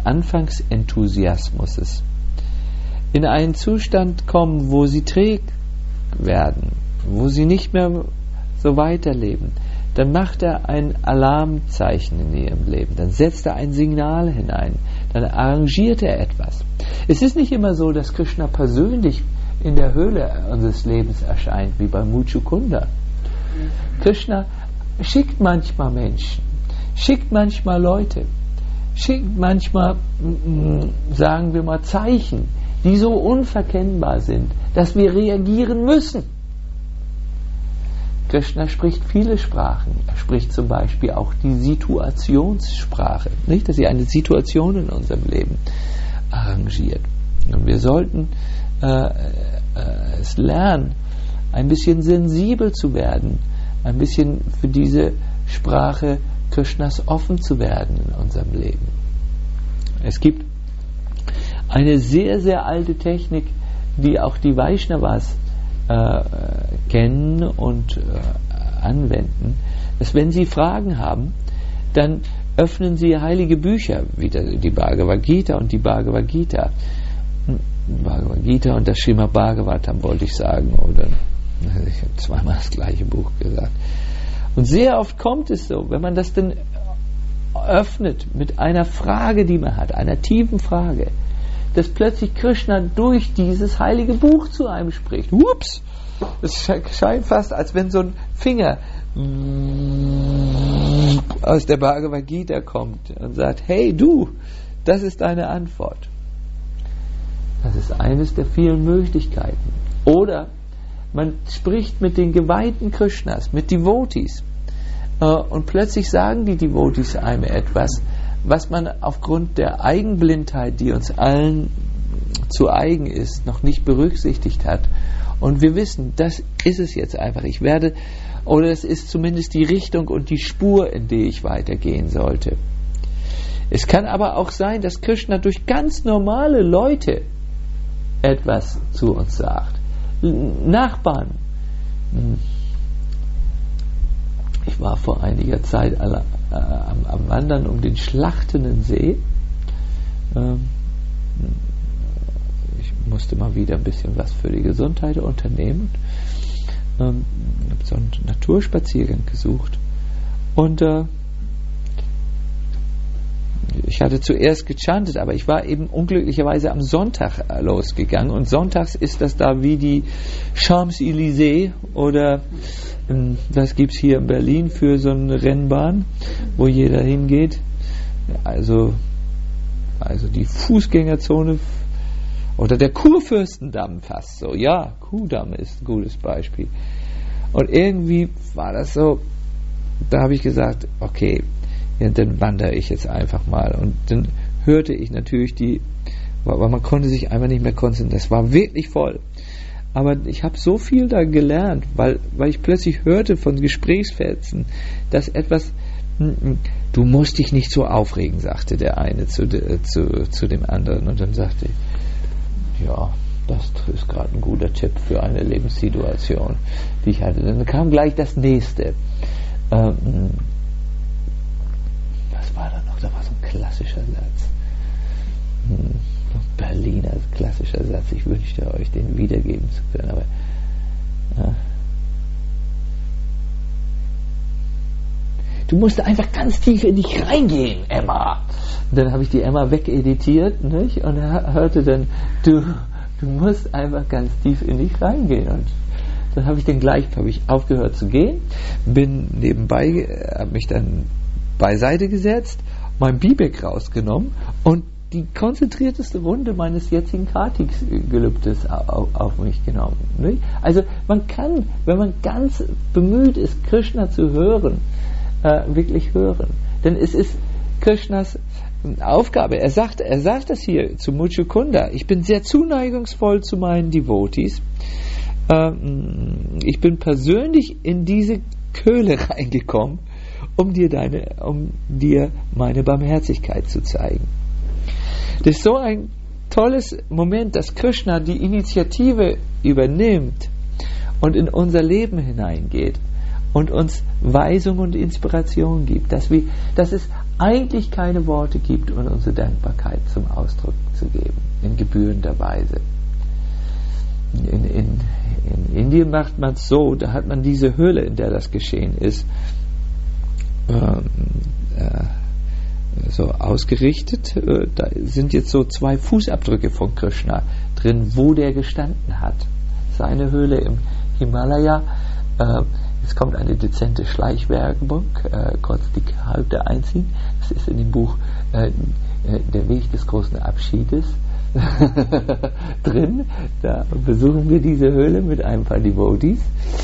Anfangsenthusiasmus in einen Zustand kommen, wo sie träge werden, wo sie nicht mehr so weiterleben, dann macht er ein Alarmzeichen in ihrem Leben, dann setzt er ein Signal hinein, dann arrangiert er etwas. Es ist nicht immer so, dass Krishna persönlich in der Höhle unseres Lebens erscheint, wie bei Muchukunda. Krishna schickt manchmal Menschen, schickt manchmal Leute, schickt manchmal, sagen wir mal, Zeichen, die so unverkennbar sind, dass wir reagieren müssen. Krishna spricht viele Sprachen. Er spricht zum Beispiel auch die Situationssprache, nicht, dass er eine Situation in unserem Leben arrangiert. Und wir sollten es lernen, ein bisschen sensibel zu werden, ein bisschen für diese Sprache Krishnas offen zu werden in unserem Leben. Es gibt eine sehr, sehr alte Technik, die auch die Vaishnavas kennen und anwenden, dass wenn sie Fragen haben, dann öffnen sie heilige Bücher, wie die Bhagavad Gita und die Bhagavad Gita. Bhagavad Gita und das Srimad Bhagavatam wollte ich sagen, oder ich habe zweimal das gleiche Buch gesagt. Und sehr oft kommt es so, wenn man das dann öffnet mit einer Frage, die man hat, einer tiefen Frage, dass plötzlich Krishna durch dieses heilige Buch zu einem spricht. Ups! Es scheint fast, als wenn so ein Finger aus der Bhagavad Gita kommt und sagt, hey du, das ist deine Antwort. Das ist eines der vielen Möglichkeiten. Oder man spricht mit den Geweihten Krishnas, mit Devotees, und plötzlich sagen die Devotees einem etwas, was man aufgrund der Eigenblindheit, die uns allen zu eigen ist, noch nicht berücksichtigt hat. Und wir wissen, das ist es jetzt einfach. Oder es ist zumindest die Richtung und die Spur, in die ich weitergehen sollte. Es kann aber auch sein, dass Krishna durch ganz normale Leute etwas zu uns sagt. Nachbarn. Ich war vor einiger Zeit am Wandern um den Schlachtenen See. Ich musste mal wieder ein bisschen was für die Gesundheit unternehmen. Ich habe so einen Naturspaziergang gesucht. Und ich hatte zuerst gechantet, aber ich war eben unglücklicherweise am Sonntag losgegangen. Und sonntags ist das da wie die Champs-Élysées oder was gibt es hier in Berlin für so eine Rennbahn, wo jeder hingeht. Also die Fußgängerzone oder der Kurfürstendamm fast so. Ja, Kuhdamm ist ein gutes Beispiel. Und irgendwie war das so, da habe ich gesagt, okay, ja, dann wandere ich jetzt einfach mal. Und dann hörte ich natürlich weil man konnte sich einfach nicht mehr konzentrieren. Das war wirklich voll. Aber ich habe so viel da gelernt, weil ich plötzlich hörte von Gesprächsfetzen, dass etwas, du musst dich nicht so aufregen, sagte der eine zu dem anderen. Und dann sagte ich, ja, das ist gerade ein guter Tipp für eine Lebenssituation, die ich hatte. Dann kam gleich das nächste. Was war da noch? Da war so ein klassischer Satz. Berliner klassischer Satz. Ich wünschte euch, den wiedergeben zu können, aber du musst einfach ganz tief in dich reingehen, Emma. Und dann habe ich die Emma wegeditiert, nicht? Und er hörte dann, du musst einfach ganz tief in dich reingehen. Und dann habe ich aufgehört zu gehen, bin nebenbei, habe mich dann beiseite gesetzt, mein Bibek rausgenommen und die konzentrierteste Runde meines jetzigen Kartik-Gelübdes auf mich genommen. Nicht? Also man kann, wenn man ganz bemüht ist, Krishna zu hören, wirklich hören. Denn es ist Krishnas Aufgabe. Er sagt das hier zu Muchukunda. Ich bin sehr zuneigungsvoll zu meinen Devotees. Ich bin persönlich in diese Höhle reingekommen, um dir meine Barmherzigkeit zu zeigen. Das ist so ein tolles Moment, dass Krishna die Initiative übernimmt und in unser Leben hineingeht und uns Weisung und Inspiration gibt, dass es eigentlich keine Worte gibt, um unsere Dankbarkeit zum Ausdruck zu geben, in gebührender Weise. in Indien macht man es so, da hat man diese Höhle, in der das geschehen ist, so ausgerichtet. Da sind jetzt so 2 Fußabdrücke von Krishna drin, wo der gestanden hat. Seine Höhle im Himalaya. Es kommt eine dezente Schleichwerbung, kurz die Halbte einziehen. Das ist in dem Buch Der Weg des großen Abschiedes drin. Da besuchen wir diese Höhle mit ein paar Devotees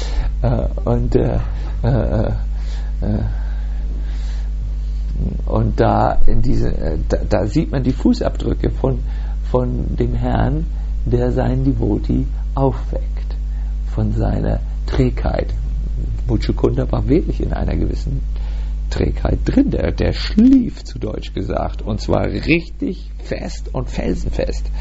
und da da sieht man die Fußabdrücke von dem Herrn, der seinen Devotee aufweckt von seiner Trägheit. Muchukunda war wirklich in einer gewissen Trägheit drin, der schlief, zu Deutsch gesagt, und zwar richtig fest und felsenfest.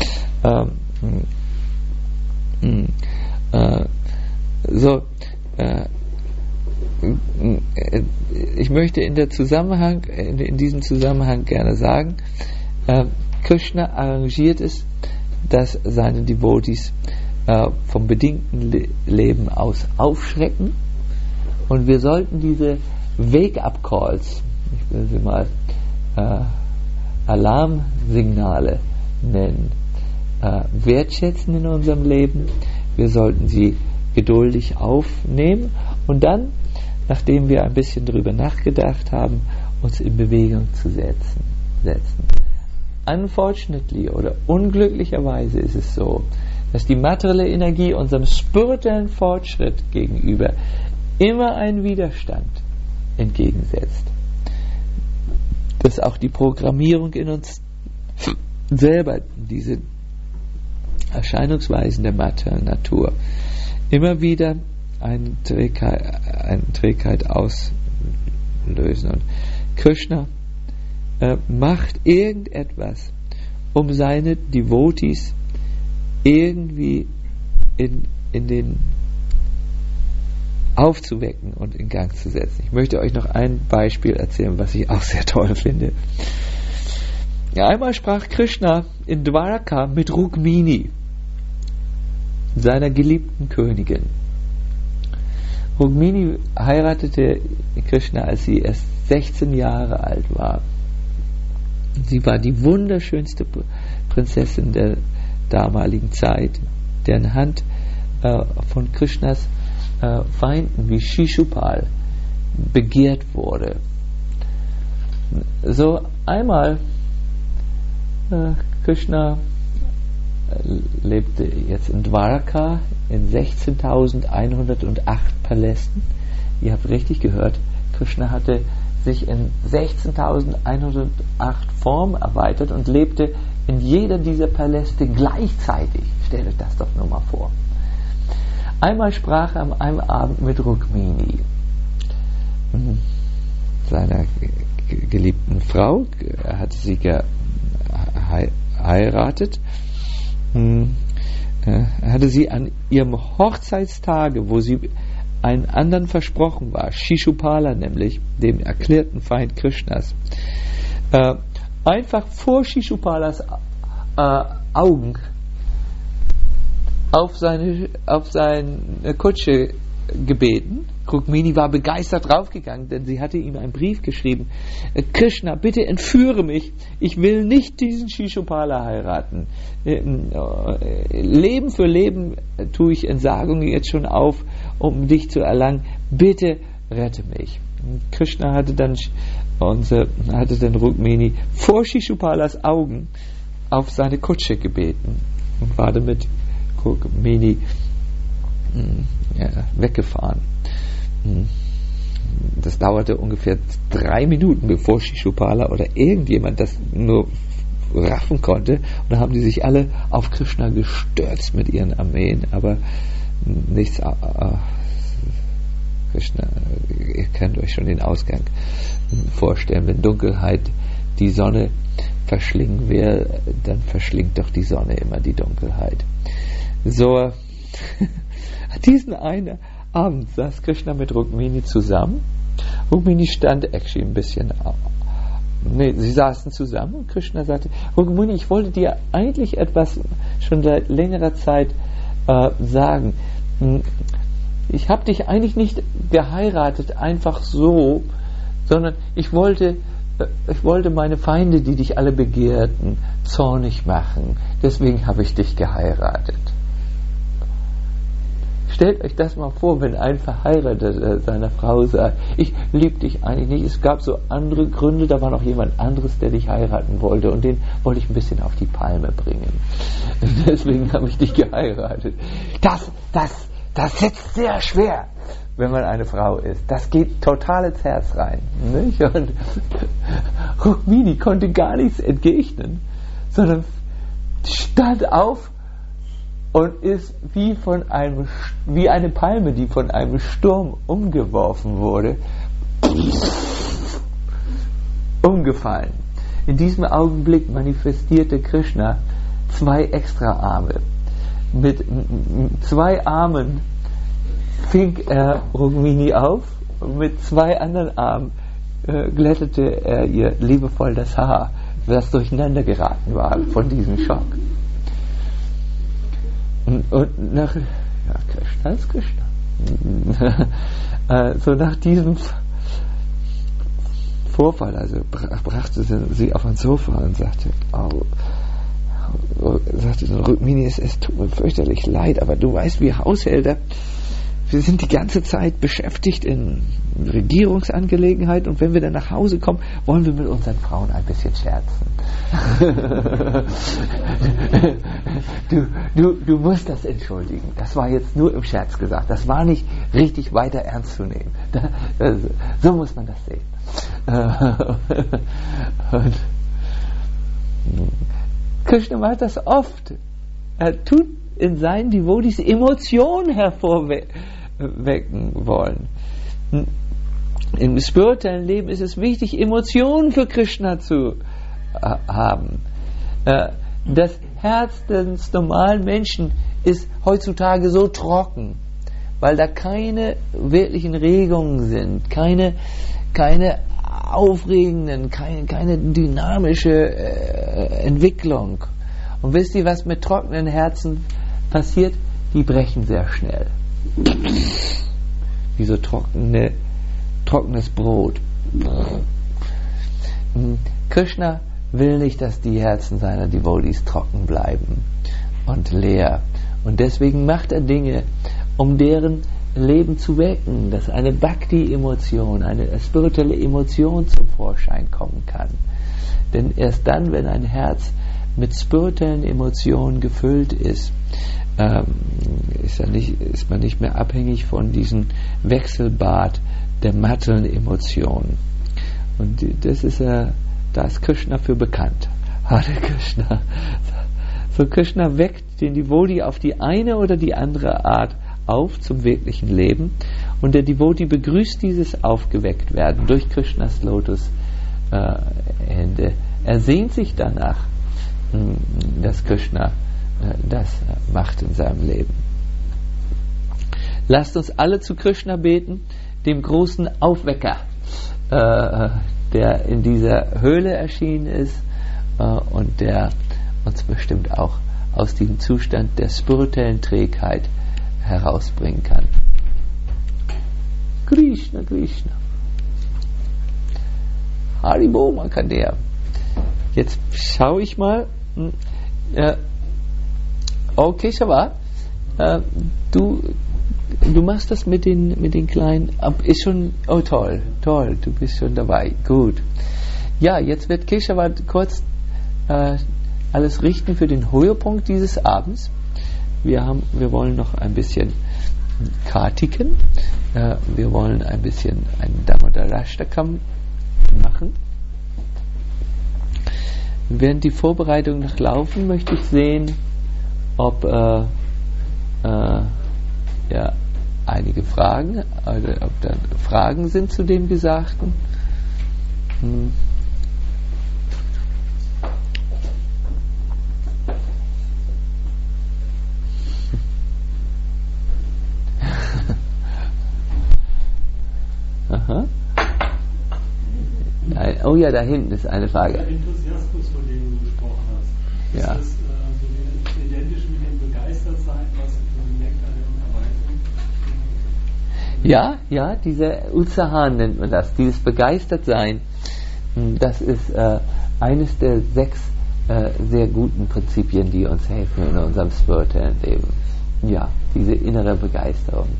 Ich möchte in diesem Zusammenhang gerne sagen, Krishna arrangiert es, dass seine Devotees vom bedingten Leben aus aufschrecken, und wir sollten diese Wake-up-Calls, ich will sie mal Alarmsignale nennen, wertschätzen in unserem Leben. Wir sollten sie geduldig aufnehmen und dann, nachdem wir ein bisschen darüber nachgedacht haben, uns in Bewegung zu setzen. Unfortunately oder unglücklicherweise ist es so, dass die materielle Energie unserem spirituellen Fortschritt gegenüber immer einen Widerstand entgegensetzt. Dass auch die Programmierung in uns selber, diese Erscheinungsweisen der materiellen Natur, immer wieder eine Trägheit auslösen. Und Krishna macht irgendetwas, um seine Devotees irgendwie in den aufzuwecken und in Gang zu setzen. Ich möchte euch noch ein Beispiel erzählen, was ich auch sehr toll finde. Ja, einmal sprach Krishna in Dwaraka mit Rukmini, seiner geliebten Königin. Rukmini heiratete Krishna, als sie erst 16 Jahre alt war. Sie war die wunderschönste Prinzessin der damaligen Zeit, deren Hand von Krishnas Feinden wie Shishupal begehrt wurde. So einmal Krishna lebte jetzt in Dwaraka in 16.108 Palästen. Ihr habt richtig gehört, Krishna hatte sich in 16.108 Formen erweitert und lebte in jeder dieser Paläste gleichzeitig. Stellt euch das doch nur mal vor. Einmal sprach er an einem Abend mit Rukmini, seiner geliebten Frau. Er hatte sie geheiratet. Er hatte sie an ihrem Hochzeitstage, wo sie einen anderen versprochen war, Shishupala nämlich, dem erklärten Feind Krishnas, einfach vor Shishupalas Augen auf seine Kutsche gebeten. Rukmini war begeistert draufgegangen, denn sie hatte ihm einen Brief geschrieben: Krishna, bitte entführe mich, ich will nicht diesen Shishupala heiraten. Leben für Leben tue ich Entsagungen jetzt schon auf, um dich zu erlangen, bitte rette mich. Und Krishna hatte dann Rukmini vor Shishupalas Augen auf seine Kutsche gebeten und war damit Rukmini weggefahren. Das dauerte ungefähr 3 Minuten, bevor Shishupala oder irgendjemand das nur raffen konnte. Und dann haben die sich alle auf Krishna gestürzt mit ihren Armeen, aber nichts. Krishna, ihr könnt euch schon den Ausgang vorstellen. Wenn Dunkelheit die Sonne verschlingen will, dann verschlingt doch die Sonne immer die Dunkelheit. So, diesen einen Abend saß Krishna mit Rukmini zusammen. Rukmini stand actually ein bisschen sie saßen zusammen und Krishna sagte: Rukmini, ich wollte dir eigentlich etwas schon seit längerer Zeit sagen, ich habe dich eigentlich nicht geheiratet, einfach so, sondern ich wollte meine Feinde, die dich alle begehrten, zornig machen. Deswegen habe ich dich geheiratet. Stellt euch das mal vor, wenn ein Verheirateter seiner Frau sagt, ich liebe dich eigentlich nicht. Es gab so andere Gründe, da war noch jemand anderes, der dich heiraten wollte und den wollte ich ein bisschen auf die Palme bringen. Deswegen habe ich dich geheiratet. Das sitzt sehr schwer, wenn man eine Frau ist. Das geht total ins Herz rein. Nicht? Und Rukmini konnte gar nichts entgegnen, sondern stand auf und ist wie eine Palme, die von einem Sturm umgeworfen wurde, umgefallen. In diesem Augenblick manifestierte Krishna 2 Extraarme. Mit 2 Armen fing er Rukmini auf und mit 2 anderen Armen glättete er ihr liebevoll das Haar, das durcheinander geraten war von diesem Schock. Und nach Krishna ist Krishna. So nach diesem Vorfall, also brachte sie auf ein Sofa und sagte, Rukmini, es tut mir fürchterlich leid, aber du weißt, wir Haushälter, wir sind die ganze Zeit beschäftigt in Regierungsangelegenheiten und wenn wir dann nach Hause kommen, wollen wir mit unseren Frauen ein bisschen scherzen. Du musst das entschuldigen. Das war jetzt nur im Scherz gesagt. Das war nicht richtig weiter ernst zu nehmen. So muss man das sehen. Und Krishna macht das oft. Er tut in seinen Devotees Emotionen hervorwecken wollen. Im spirituellen Leben ist es wichtig, Emotionen für Krishna zu haben. Das Herz des normalen Menschen ist heutzutage so trocken, weil da keine wirklichen Regungen sind, keine aufregenden, keine dynamische Entwicklung. Und wisst ihr, was mit trockenen Herzen passiert? Die brechen sehr schnell. Wie so trockenes Brot. Krishna will nicht, dass die Herzen seiner Devotees trocken bleiben und leer. Und deswegen macht er Dinge, um deren Leben zu wecken, dass eine Bhakti-Emotion, eine spirituelle Emotion zum Vorschein kommen kann. Denn erst dann, wenn ein Herz mit spirituellen Emotionen gefüllt ist, ist man nicht mehr abhängig von diesem Wechselbad der materiellen Emotionen. Und da ist Krishna für bekannt. Hare Krishna. So Krishna weckt den Devotee auf die eine oder die andere Art auf zum wirklichen Leben und der Devotee begrüßt dieses Aufgewecktwerden durch Krishnas Lotushände. Er sehnt sich danach, dass Krishna das macht in seinem Leben. Lasst uns alle zu Krishna beten, dem großen Aufwecker, der in dieser Höhle erschienen ist und der uns bestimmt auch aus diesem Zustand der spirituellen Trägheit herausbringen kann. Krishna, Krishna. Haribo Makadea. Jetzt schaue ich mal. Keshava, du machst das mit den kleinen. Ist schon. Oh toll, du bist schon dabei. Gut. Ja, jetzt wird Keshava kurz alles richten für den Höhepunkt dieses Abends. Wir wollen noch ein bisschen Kartiken. Wir wollen ein bisschen einen Damodarashtakam machen. Während die Vorbereitungen noch laufen, möchte ich sehen, ob einige Fragen, also ob da Fragen sind zu dem Gesagten. Aha. Oh ja, da hinten ist eine Frage. Der Enthusiasmus, von dem du gesprochen hast, ist das identisch mit dem Begeistertsein, was Ja, dieser Utsahan nennt man das, dieses Begeistertsein, das ist eines der 6 sehr guten Prinzipien, die uns helfen in unserem spirituellen Leben. Ja, diese innere Begeisterung.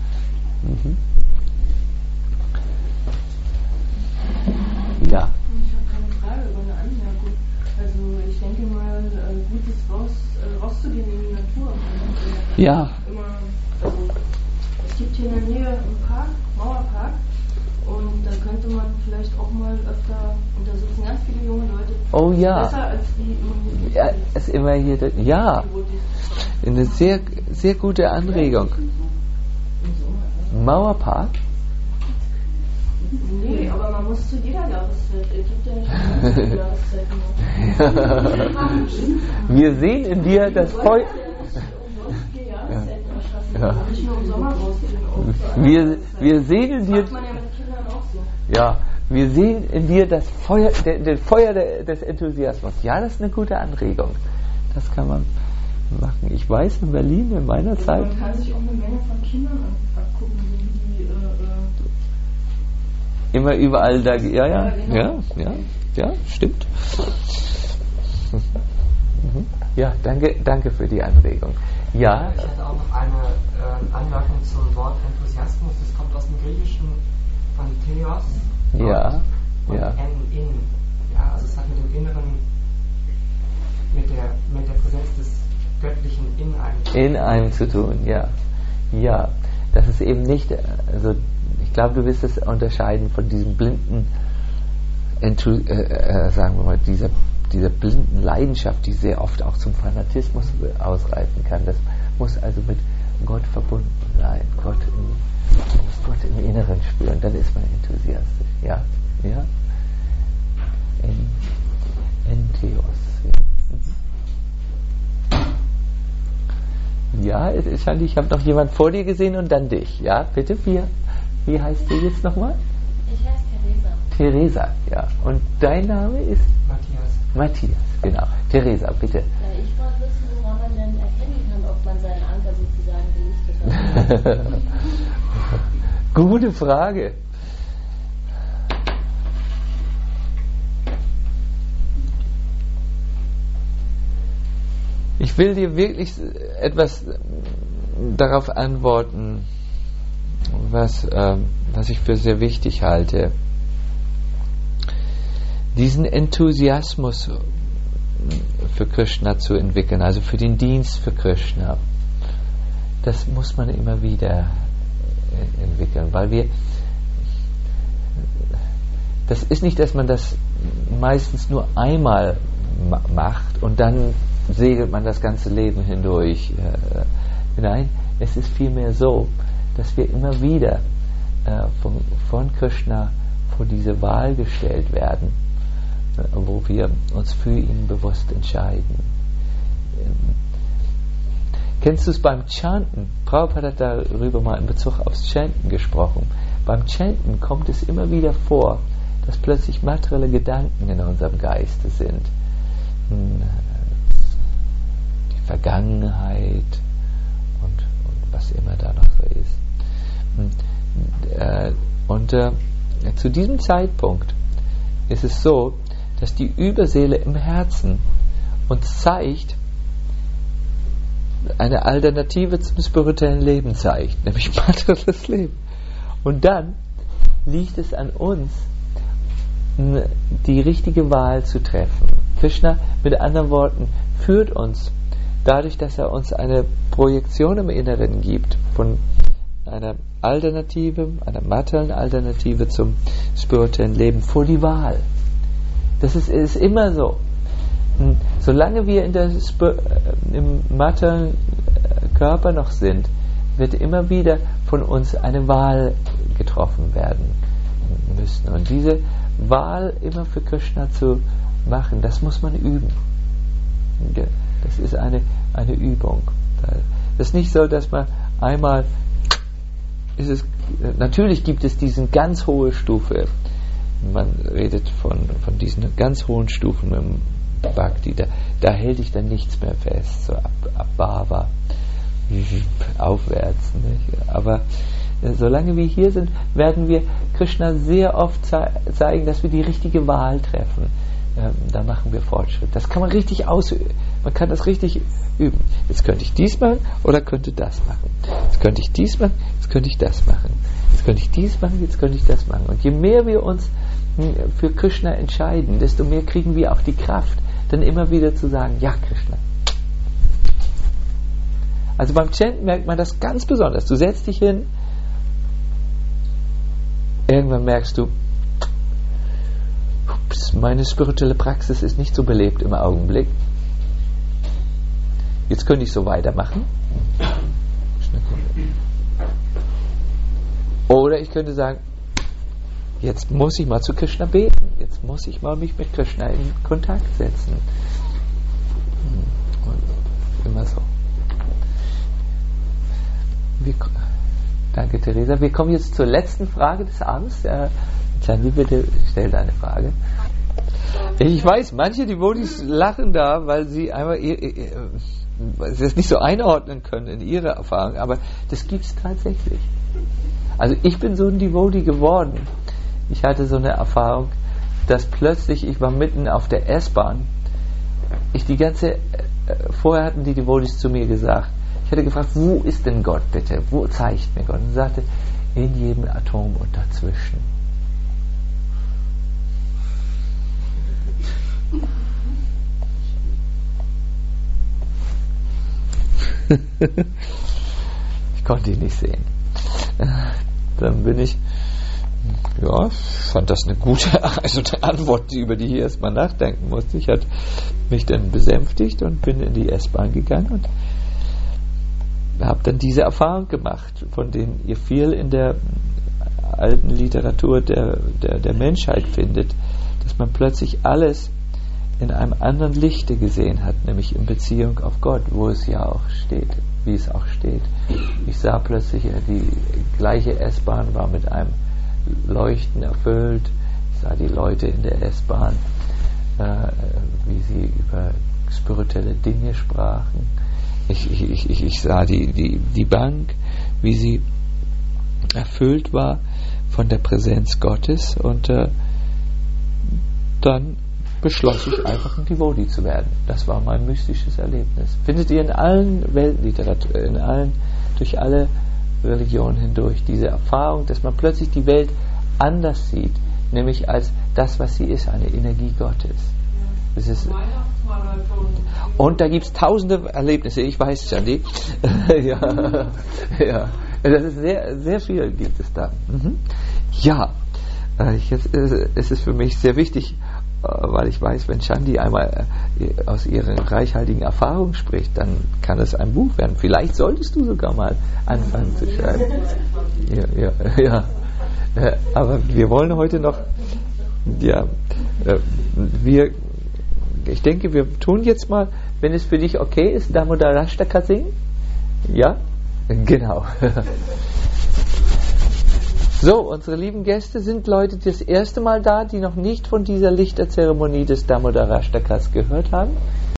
Ja. Ich habe keine Frage, aber eine Anmerkung. Also ich denke mal, gut ist rauszugehen in die Natur. Ja. Es gibt hier in der Nähe einen Park, Mauerpark, und da könnte man vielleicht auch mal öfter, und da sitzen ganz viele junge Leute. Oh ja. Besser als die immer hier. Ja, ist immer hier. Ja. Eine sehr, sehr gute Anregung. Mauerpark? Nee, aber man muss zu jeder Jahreszeit. Es gibt ja nicht jede Jahreszeit. Wir sehen in dir das Feuer. Nicht nur im Sommer rausgehen. Wir sehen in dir. Das macht man ja mit Kindern auch so. Ja, wir sehen in dir das Feuer, den Feuer des Enthusiasmus. Ja, das ist eine gute Anregung. Das kann man machen. Ich weiß, in Berlin in meiner Zeit. Man kann sich auch eine Menge von Kindern angucken, die immer überall da. Ja, stimmt. Ja, danke für die Anregung. Ja. Ich hätte auch noch eine Anmerkung zum Wort Enthusiasmus. Das kommt aus dem Griechischen von Theos. Ja. Und Ja. in. Ja, also es hat mit dem Inneren, mit der Präsenz des Göttlichen in einem zu tun, ja. Ja. Das ist eben nicht, also ich glaube, du wirst es unterscheiden von diesem blinden, sagen wir mal, dieser blinden Leidenschaft, die sehr oft auch zum Fanatismus ausreifen kann. Das muss also mit Gott verbunden sein. Man muss Gott im Inneren spüren, dann ist man enthusiastisch. Ja. Entheos. Ja, ich habe noch jemand vor dir gesehen und dann dich. Ja, bitte, wie heißt du jetzt nochmal? Ich heiße Theresa, Theresa. ja. Und dein Name ist? Matthias, genau. Theresa, bitte. Ja, ich wollte wissen, woran man denn erkennen kann, ob man seinen Anker sozusagen gelichtet hat. Gute Frage. Ich will dir wirklich etwas darauf antworten, was ich für sehr wichtig halte. Diesen Enthusiasmus für Krishna zu entwickeln, also für den Dienst für Krishna, das muss man immer wieder entwickeln, weil das ist nicht, dass man das meistens nur einmal macht und dann segelt man das ganze Leben hindurch. Nein, es ist vielmehr so, dass wir immer wieder von Krishna vor diese Wahl gestellt werden, wo wir uns für ihn bewusst entscheiden. Kennst du es beim Chanten? Prabhupada hat darüber mal in Bezug aufs Chanten gesprochen. Beim Chanten kommt es immer wieder vor, dass plötzlich materielle Gedanken in unserem Geiste sind. Die Vergangenheit und was immer da noch so ist. Zu diesem Zeitpunkt ist es so, dass die Überseele im Herzen uns zeigt, eine Alternative zum spirituellen Leben zeigt, nämlich materielles Leben. Und dann liegt es an uns, die richtige Wahl zu treffen. Krishna, mit anderen Worten, führt uns dadurch, dass er uns eine Projektion im Inneren gibt von einer Alternative, einer materiellen Alternative zum spirituellen Leben, vor die Wahl. Das ist immer so. Solange wir im materiellen Körper noch sind, wird immer wieder von uns eine Wahl getroffen werden müssen. Und diese Wahl immer für Krishna zu machen, das muss man üben. Das ist eine Übung. Das ist nicht so, dass man einmal natürlich gibt es diese ganz hohe Stufe. Man redet von diesen ganz hohen Stufen im Bhakti, da hält dich dann nichts mehr fest, so ab Bhava aufwärts. Nicht? Aber Solange wir hier sind, werden wir Krishna sehr oft zeigen, dass wir die richtige Wahl treffen. Da machen wir Fortschritt. Das kann man richtig ausüben. Man kann das richtig üben. Jetzt könnte ich dies machen oder könnte das machen. Jetzt könnte ich dies machen, jetzt könnte ich das machen. Jetzt könnte ich dies machen, jetzt könnte ich das machen. Und je mehr wir uns für Krishna entscheiden, desto mehr kriegen wir auch die Kraft, dann immer wieder zu sagen, ja Krishna. Also beim Chanten merkt man das ganz besonders. Du setzt dich hin, irgendwann merkst du, ups, meine spirituelle Praxis ist nicht so belebt im Augenblick. Jetzt könnte ich so weitermachen. Oder ich könnte sagen, jetzt muss ich mal zu Krishna beten. Jetzt muss ich mal mich mit Krishna in Kontakt setzen. Und immer so. Danke, Theresa. Wir kommen jetzt zur letzten Frage des Abends. Chandi, bitte stell deine Frage. Ich weiß, manche Devotees lachen da, weil sie einfach das nicht so einordnen können in ihrer Erfahrung, aber das gibt es tatsächlich. Also ich bin so ein Devotee geworden. Ich hatte so eine Erfahrung, dass plötzlich, ich war mitten auf der S-Bahn, vorher hatten die Devotees zu mir gesagt, ich hatte gefragt, wo ist denn Gott bitte? Wo zeigt mir Gott? Und sagte, in jedem Atom und dazwischen. Ich konnte ihn nicht sehen. Dann bin ich, fand das eine gute Antwort, über die ich erstmal nachdenken musste. Ich hatte mich dann besänftigt und bin in die S-Bahn gegangen und habe dann diese Erfahrung gemacht, von denen ihr viel in der alten Literatur der Menschheit findet, dass man plötzlich alles in einem anderen Lichte gesehen hat, nämlich in Beziehung auf Gott, wo es ja auch steht, wie es auch steht. Ich sah plötzlich, die gleiche S-Bahn war mit einem Leuchten erfüllt. Ich sah die Leute in der S-Bahn, wie sie über spirituelle Dinge sprachen. Ich sah die Bank, wie sie erfüllt war von der Präsenz Gottes, und dann beschloss ich einfach ein Devotee zu werden. Das war mein mystisches Erlebnis. Findet ihr in allen Weltliteraturen, durch alle Religionen hindurch, diese Erfahrung, dass man plötzlich die Welt anders sieht, nämlich als das, was sie ist, eine Energie Gottes. Das ist, und da gibt es tausende Erlebnisse, ich weiß, Chandi. ja, das ist sehr, sehr viel gibt es da. Ja, es ist für mich sehr wichtig, weil ich weiß, wenn Chandi einmal aus ihren reichhaltigen Erfahrungen spricht, dann kann es ein Buch werden. Vielleicht solltest du sogar mal anfangen zu schreiben. Ja. Aber wir wollen heute noch, ich denke, wir tun jetzt mal, wenn es für dich okay ist, Damodarashtaka singen. Ja? Genau. So, unsere lieben Gäste sind Leute, die das erste Mal da, die noch nicht von dieser Lichterzeremonie des Damodarashtakas gehört haben.